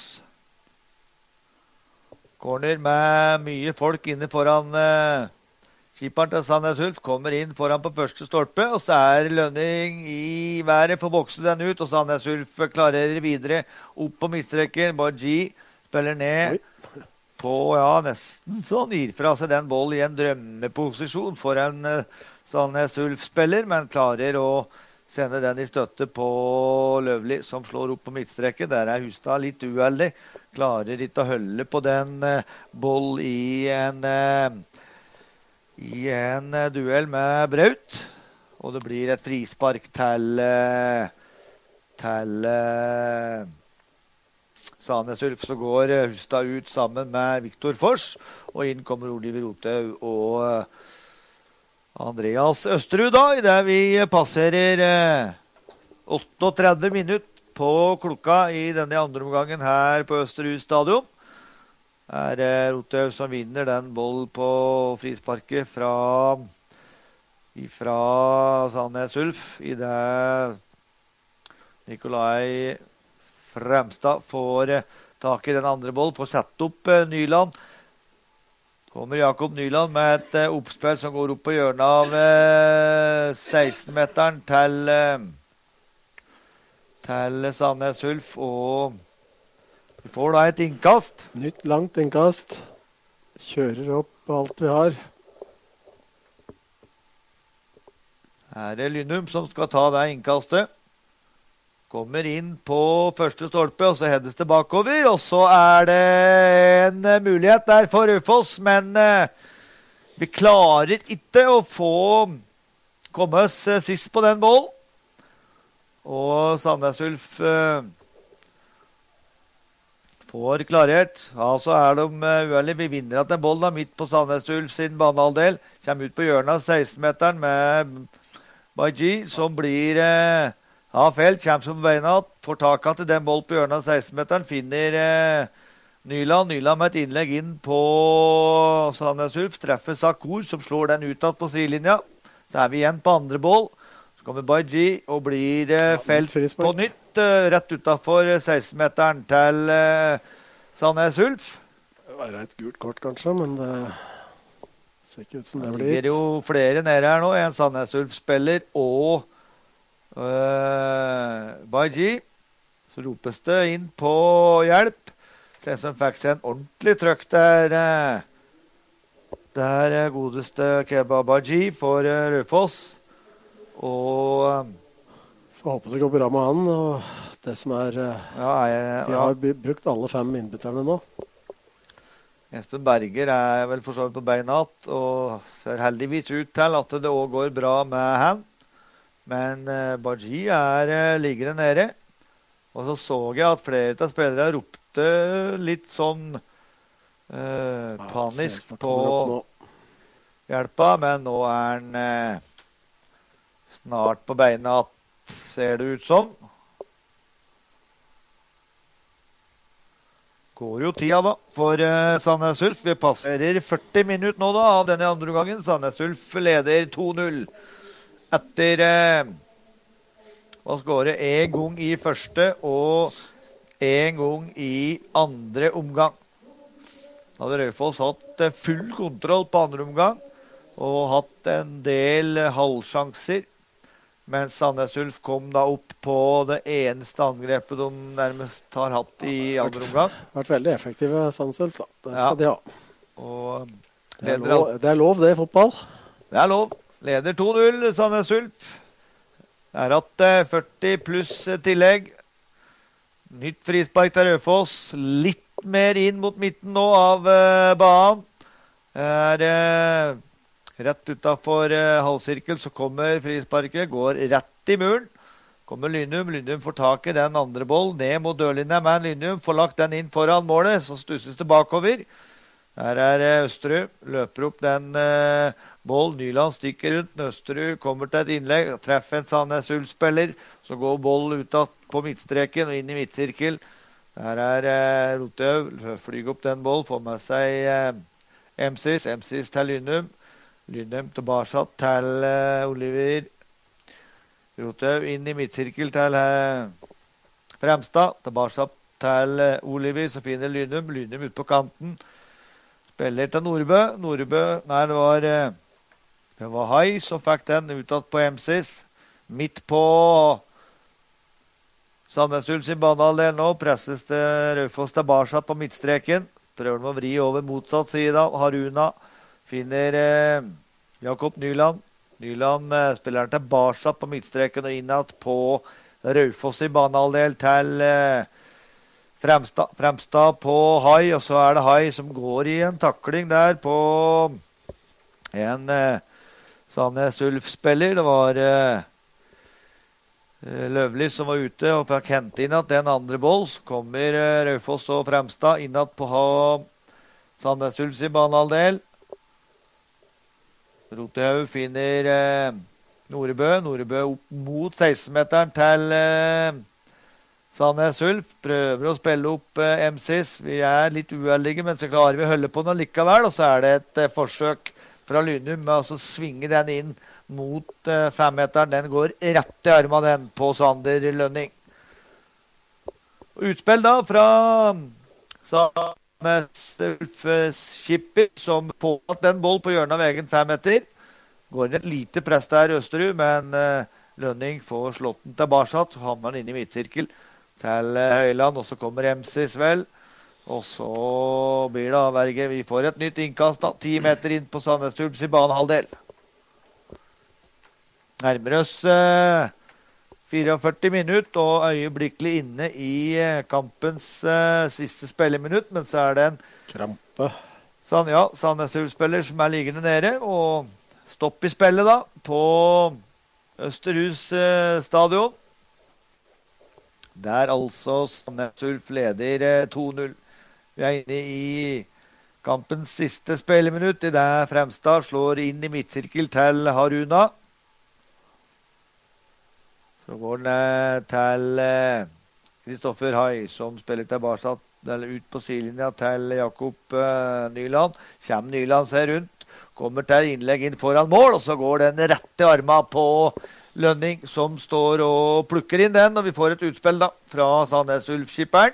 Corner med mye folk inne foran eh, keeperen til Sandnes Ulf. Kommer inn foran på første stolpe, og så er Lønning i været for å bokse den ut. Og Sandnes Ulf klarer videre opp på midtstreken. Baji spiller ned Oi. på, ja, nesten sånn gir fra seg den boll i en drømmeposisjon for en eh, Sandnes Ulf-spiller, men klarer å sende den i støtte på Løvli, som slår opp på midtstreken. Der er Hustad litt uheldig. Klarer ikke å holde på den uh, boll i en, uh, i en uh, duell med Braut. Og det blir et frispark til, uh, til uh, Sandnes Ulf. Så går uh, Hustad ut sammen med Viktor Fors, og inn kommer Oliver Rotehaug og uh, Andreas Østerud da, i det vi passerer eh, otteogtredve minutter på klokka i denne andre omgangen her på Østerud stadion. Er eh, Rotehaug som vinner den boll på frisparket fra, fra Sandnes Ulf, i det Nikolai Fremstad får eh, tak i den andre boll, får sett opp eh, Nyland. Kommer Jakob Nyland med et uh, oppspill som går opp på hjørnet av uh, seksten-meteren til, uh, til Sandnes Ulf, og vi får da et innkast. Nytt langt innkast. Kjører opp alt vi har. Her er det Lynum som skal ta det innkastet. Kommer inn på første stolpe, og så heades det bakover. Og så er det en mulighet der for Raufoss, men eh, vi klarer ikke å få komme oss eh, sist på den mål. Og Sandnes Ulf eh, får klarert. Ja, så er de uh, uærlige. Vi vinner at en boll da, midt på Sandnes Ulf sin banehalvdel. Kommer ut på hjørnet av seksten-meteren med Baiji, som blir uh, ja, felt. Kommer som på beina, får taket til den boll på hjørnet av seksten-meteren. Finner uh, Nyland. Nyland med et innlegg inn på Sandnes Ulf. Treffer Sakur, som slår den utad på sidelinja. Så er vi igjen på andre boll. Så kommer Baiji og blir uh, felt på nytt. Rett utenfor seksten-meteren til uh, Sandnes Ulf. Det var et gult kort kanskje, men det ser ikke ut som det blir. Det er jo flere nede her nå. En Sandnes Ulf-spiller og uh, Baiji. Så ropes det inn på hjelp. Se som fikk seg en ordentlig trøkk der. Uh, der uh, godeste Keba Baiji for uh, Raufoss. Og uh, får håpe det går bra med han, og det som er... Ja, jeg, vi har ja. brukt alle fem innbytterne nå. Espen Berger er vel for så vidt på beina, og ser heldigvis ut til at det også går bra med han. Men uh, Baji er uh, liggende nede. Og så så jeg at flere av spillere ropte litt sånn uh, panisk ja, på hjelpa, men nå er han uh, snart på beina, ser det ut som. Går jo tida da for uh, Sandnes Ulf. Vi passerer førti minutter nå da av denne andre gangen. Sandnes Ulf leder to null etter uh, å skåre en gang i første og en gang i andre omgang. Hadde Raufoss hatt uh, full kontroll på andre omgang og hatt en del uh, halvsjanser. Mens Sandnes Ulf kom da opp på det eneste angrepet de nærmest har hatt i andre omgang. Vært veldig effektive, Sandnes Ulf, da. Det skal ja. de ha. Og det, er lov, det er lov, det, i fotball. Det er lov. Leder to null, Sandnes Ulf. Det er hatt uh, førti pluss tillegg. Nytt frispark til Raufoss. Litt mer inn mot midten nå av uh, banen. Det er... Uh, Rett utenfor uh, halvsirkel så kommer frisparket, går rett i muren. Kommer Lynum, Lynum får tak i den andre boll, ned mot dørlinja, men Lynum får lagt den inn foran målet, så stusses det bakover. Her er uh, Østerud, løper opp den uh, boll, Nyland stikker rundt, Østerud kommer til et innlegg, treffer en Sandnes Ulf-spiller, så går boll ut på midtstreken og inn i midtsirkel. Her er uh, Rotøv, flyger opp den boll, får med seg uh, Emsis, Emsis til Lynum. Lynum tilbake til uh, Oliver. Rotøv inn i midtsirkel til uh, Fremstad. Tilbake til uh, Oliver, så finner Lynum. Lynum ut på kanten. Spiller til Nordbø. Nordbø, nei, det var, uh, det var Hai som fikk den utad på Emsis. Midt på Sandnes Ulf sin banehalvdel nå. Presses til Raufoss tilbake på midtstreken. Prøver de å vri over motsatt side av Haruna. Finner eh, Jakob Nyland. Nyland eh, spiller den tilbake på midtstreken og innad på Raufoss i banehalvdel til eh, Fremstad. Fremstad på Hai, og så er det Hai som går i en takling der på en eh, Sandnes Ulf-spiller. Det var eh, Løvli som var ute og fikk hente inn at den andre boll. Så kommer eh, Raufoss og Fremstad innad på Sandnes Ulf i banehalvdel. Rothaug finner eh, Norebø. Norebø opp mot seksten-meteren til eh, Sandnes Ulf. Prøver å spille opp eh, M C S. Vi er litt uheldige, men så klarer vi å holde på den likevel. Og så er det et eh, forsøk fra Lynum med å altså, svinge den inn mot eh, fem-meteren. Den går rett i armen den på Sander Lønning. Utspill da fra Sandnes Ulf-skipper som på at den boll på hjørnet av egen fem-meter. Går inn et lite press der Østerud, men uh, Lønning får slått den tilbake, så hammer han inn i midtsirkel til uh, Høyland, og så kommer Emsis vel. Og så blir det avverge. Vi får et nytt innkast da, ti meter inn på Sandnes Ulf i banehalvdel. nærmer oss eh, førtifire minutt og øyeblikkelig inne i eh, kampens eh, siste spilleminutt, men så er det en Krampe. San, ja, Sandnes Ulf-spiller som er liggende nede, og stopp i spillet da, på Østerhus eh, stadion. Der altså Sandnes Ulf leder eh, to null. Vi er inne i kampens siste spilleminutt, i det Fremstad slår inn i midtsirkel til Haruna. Så går den til Kristoffer Hai, som spiller tilbake eller ut på sidelinja til Jakob uh, Nyland. Kjem Nyland seg rundt, kommer til innlegg inn foran mål, og så går den rette arma på Lønning, som står og plukker inn den, og vi får et utspill da, fra Sandnes Ulf-skipperen.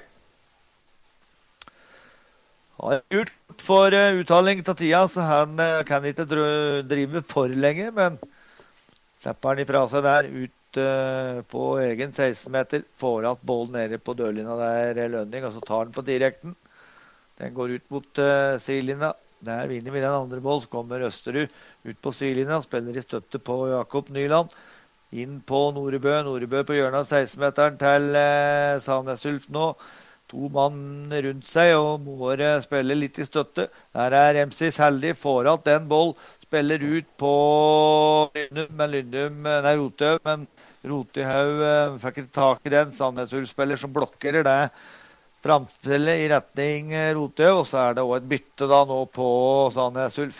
Har gjort for uh, uttaling til tida, så han uh, kan ikke drive for lenge, men slipper han ifra seg der ut på egen seksten meter, får at bollen nede på dørlinja der Lønning, og så tar den på direkten. Den går ut mot uh, sidelinja. Der vinner vi den andre bollen, så kommer Østerud ut på sidelinja, spiller i støtte på Jakob Nyland. Inn på Norebø, Norebø på hjørnet av seksten meteren til uh, Sandnes Ulf nå. To mann rundt seg, og må spille litt i støtte. Der er Emsis heldig, får at den boll, spiller ut på Lindum, men Lindum, nei, Rotøv, men Rotehaug eh, fikk ikke tak i den. Sandnes Ulf-spiller som blokkerer det framspillet i retning eh, Rotehaug, og så er det også et bytte da nå på Sandnes Ulf.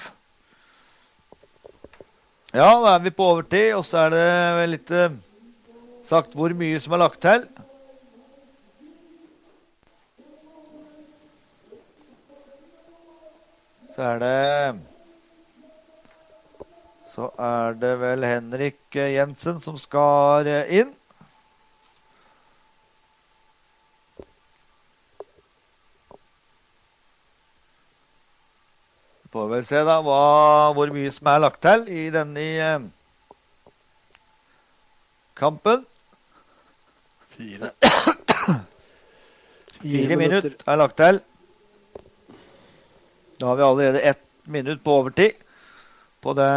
Ja, da er vi på overtid, og så er det vel litt eh, sagt hvor mye som er lagt til. Så er det Så er det vel Henrik Jensen som skal inn. Vi får vel se da hva, hvor mye som er lagt til i denne eh, kampen. Fire. Fire minutter er lagt til. Da har vi allerede ett minutt på overtid. På det,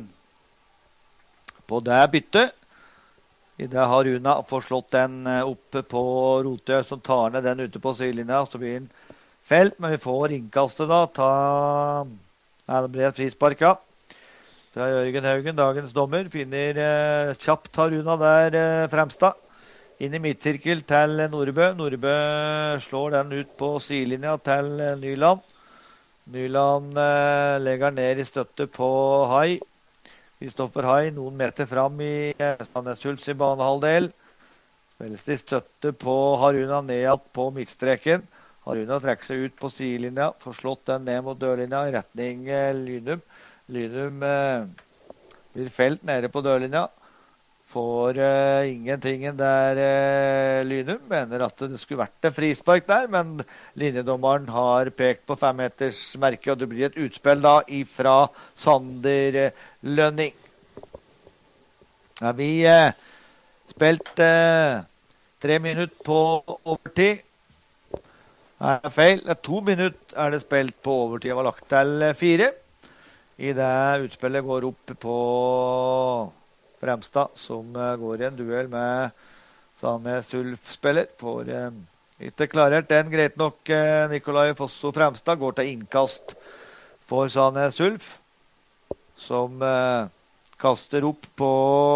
på det byttet. I det har Runa får slått den oppe på Rotø, som tar ned den ute på sidelinja, så blir den felt, men vi får innkastet da, ta, nei, det blir et frisparka fra Jørgen Haugen, dagens dommer, finner eh, kjapt Haruna der eh, Fremstad, inn i midtsirkel til Norebø, Norebø slår den ut på sidelinja til eh, Nyland, Nyland eh, legger ned i støtte på Hai. Kristoffer Hai noen meter fram i eh, Sandnes Ulfs i banehalvdel. Spilles i støtte på Haruna ned på midtstreken. Haruna trekker seg ut på sidelinja, får slått den ned mot dørlinja i retning eh, Lynum. Lynum eh, blir felt nede på dørlinja. Får uh, ingentingen der uh, Lynum. Mener at det skulle vært en frispark der, men linjedommeren har pekt på femmetersmerket, og det blir et utspill da ifra Sander uh, Lønning. Ja, vi uh, spilt uh, tre minutter på overtid. Det er feil. To minutter er det spilt på overtid. Det var lagt til uh, fire. I det utspillet går opp på Fremstad, som uh, går i en duell med Sandnes Ulf-spiller. Får uh, ikke klarert den greit nok. Uh, Nikolai Fosso Fremstad går til innkast for Sandnes Ulf, som uh, kaster opp på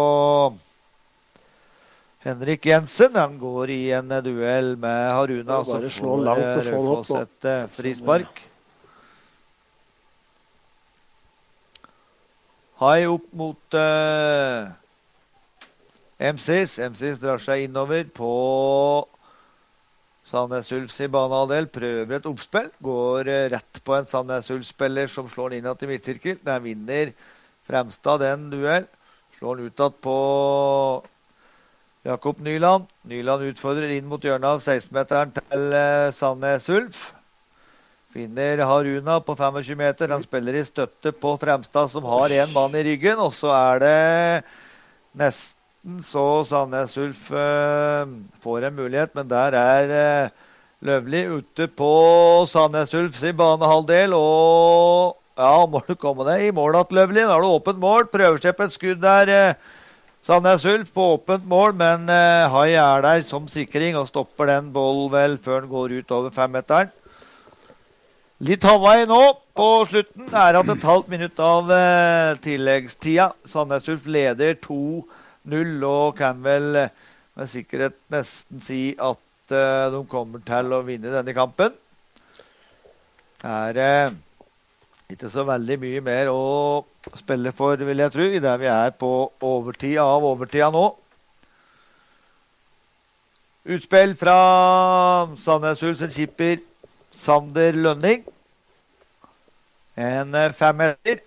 Henrik Jensen. Han går i en uh, duell med Haruna, som får uh, Raufoss et uh, frispark. Hai opp mot uh, M Cs. M Cs drar seg innover på Sandnes Ulfs i banehalvdel. Prøver et oppspill. Går uh, rett på en Sandnes Ulf-spiller som slår den innad i midtsirkel. Der vinner Fremstad den duell. Slår den utad på Jakob Nyland. Nyland utfordrer inn mot hjørnet av seksten-meteren til uh, Sandnes Ulf. Finner Haruna på tjuefem meter. Han spiller i støtte på Fremstad, som har en mann i ryggen. Og så er det nesten så Sandnes Ulf uh, får en mulighet, men der er uh, Løvli ute på Sandnes Ulfs i banehalvdel. Og ja, må du komme deg i mål at Løvli. Nå er det åpent mål. Prøver seg på et skudd der. Uh, Sandnes Ulf på åpent mål, men eh, Hai er der som sikring og stopper den bollen vel før den går ut over femmeteren. Litt halvvei nå på slutten er at et halvt minutt av eh, tilleggstida. Sandnes Ulf leder to null og kan vel eh, med sikkerhet nesten si at eh, de kommer til å vinne denne kampen. Det er eh, ikke så veldig mye mer å spille for, vil jeg tro, i det vi er på overtid av overtida nå. Utspill fra Sandnes Ulf sin keeper Sander Lønning. En femmeter.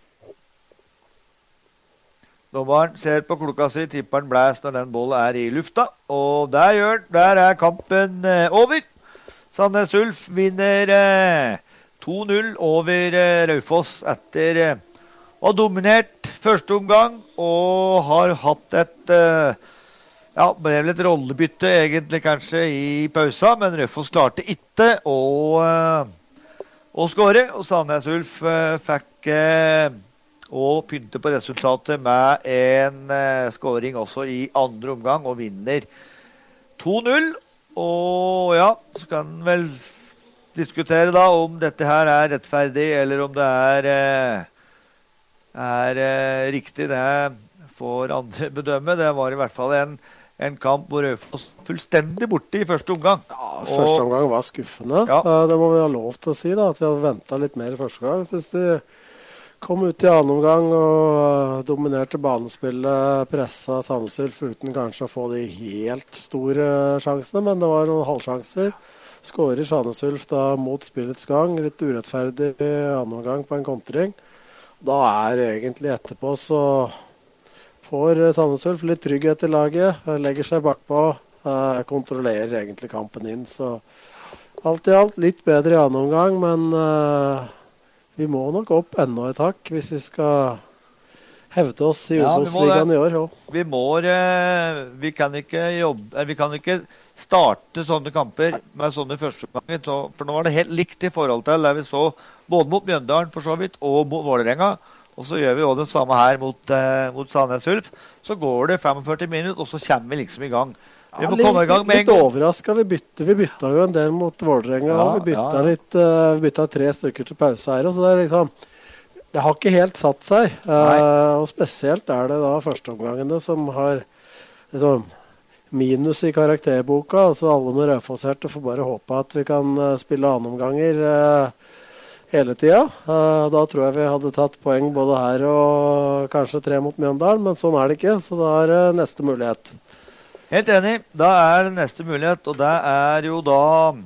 Dommeren ser på klokka si, tipperen blæs når den bollen er i lufta. Og der gjør den, der er kampen eh, over. Sandnes Ulf vinner eh, to null over eh, Raufoss etter eh, å ha dominert første omgang og har hatt et eh, ja, ble vel et rollebytte egentlig kanskje i pausa, men Raufoss klarte ikke å, eh, å skåre, og Sandnes Ulf eh, fikk eh, å pynte på resultatet med en eh, skåring også i andre omgang og vinner to null. Og ja, så kan den vel diskutere da om dette her er rettferdig, eller om det er, er eh, riktig. Det får andre bedømme. Det var i hvert fall en, en kamp hvor Raufoss fullstendig borte i første omgang. Ja, første omgang var skuffende. Ja. Det må vi ha lov til å si, da, at vi hadde ventet litt mer i første gang. Jeg synes de kom ut i annen omgang og dominerte banespillet, presset Sandnes Ulf uten kanskje å få de helt store sjansene, men det var noen halvsjanser. Skårer Sandnes Ulf da mot spillets gang, litt urettferdig i annen omgang på en kontring. Da er egentlig etterpå så får Sandnes Ulf litt trygghet i laget, legger seg bakpå, kontrollerer egentlig kampen inn. Så alt i alt litt bedre i annen omgang, men vi må nok opp enda et hakk hvis vi skal hevde oss i ja, Obos-ligaen i år. Ja. Vi må, vi kan ikke jobbe, vi kan ikke starte sånne kamper med sånne første ganger, for nå var det helt likt i forhold til det vi så både mot Mjøndalen for så vidt og mot Vålerenga, og så gjør vi også det samme her mot, eh, mot Sandnes Ulf. Så går det femogførti minutter, og så kommer vi liksom i gang. Vi må ja, komme i gang med en litt gang. overrasket, vi bytte, vi bytta jo en del mot Vålerenga, ja, vi bytta ja. litt, uh, vi bytta tre stykker til pause her, og så det er liksom, det har ikke helt satt seg, uh, og spesielt er det da førsteomgangene som har liksom, minus i karakterboka, altså alle med rødfosserte får bare håpe at vi kan uh, spille annenomganger uh, hele tida. Uh, da tror jeg vi hadde tatt poeng både her og kanskje tre mot Mjøndalen, men sånn er det ikke, så da er det uh, neste mulighet. Helt enig. Da er det neste mulighet, og det er jo da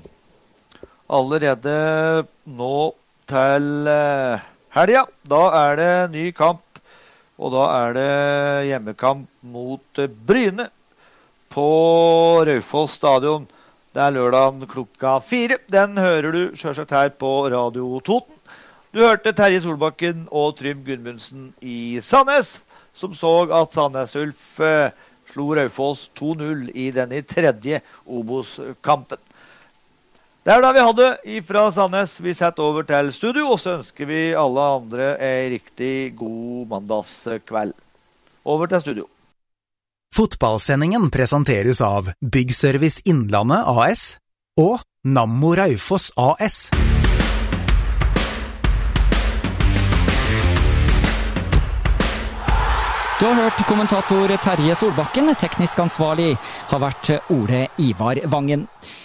allerede nå til uh, helga. Da er det ny kamp, og da er det hjemmekamp mot uh, Bryne på Raufoss stadion. Det er lørdagen klokka fire. Den hører du selvsagt her på Radio Toten. Du hørte Terje Solbakken og Trym Gudmundsen i Sandnes, som så at Sandnes Ulf uh, slo Raufoss to null i denne tredje Obos-kampen. Det er da vi hadde ifra Sandnes. Vi setter over til studio, og så ønsker vi alle andre en riktig god mandagskveld. Over til studio. Fotballsendingen presenteres av Byggservice Innlandet A S og Nammo Raufoss A S. Du har hørt kommentator Terje Solbakken, teknisk ansvarlig har vært Ole Ivar Vangen.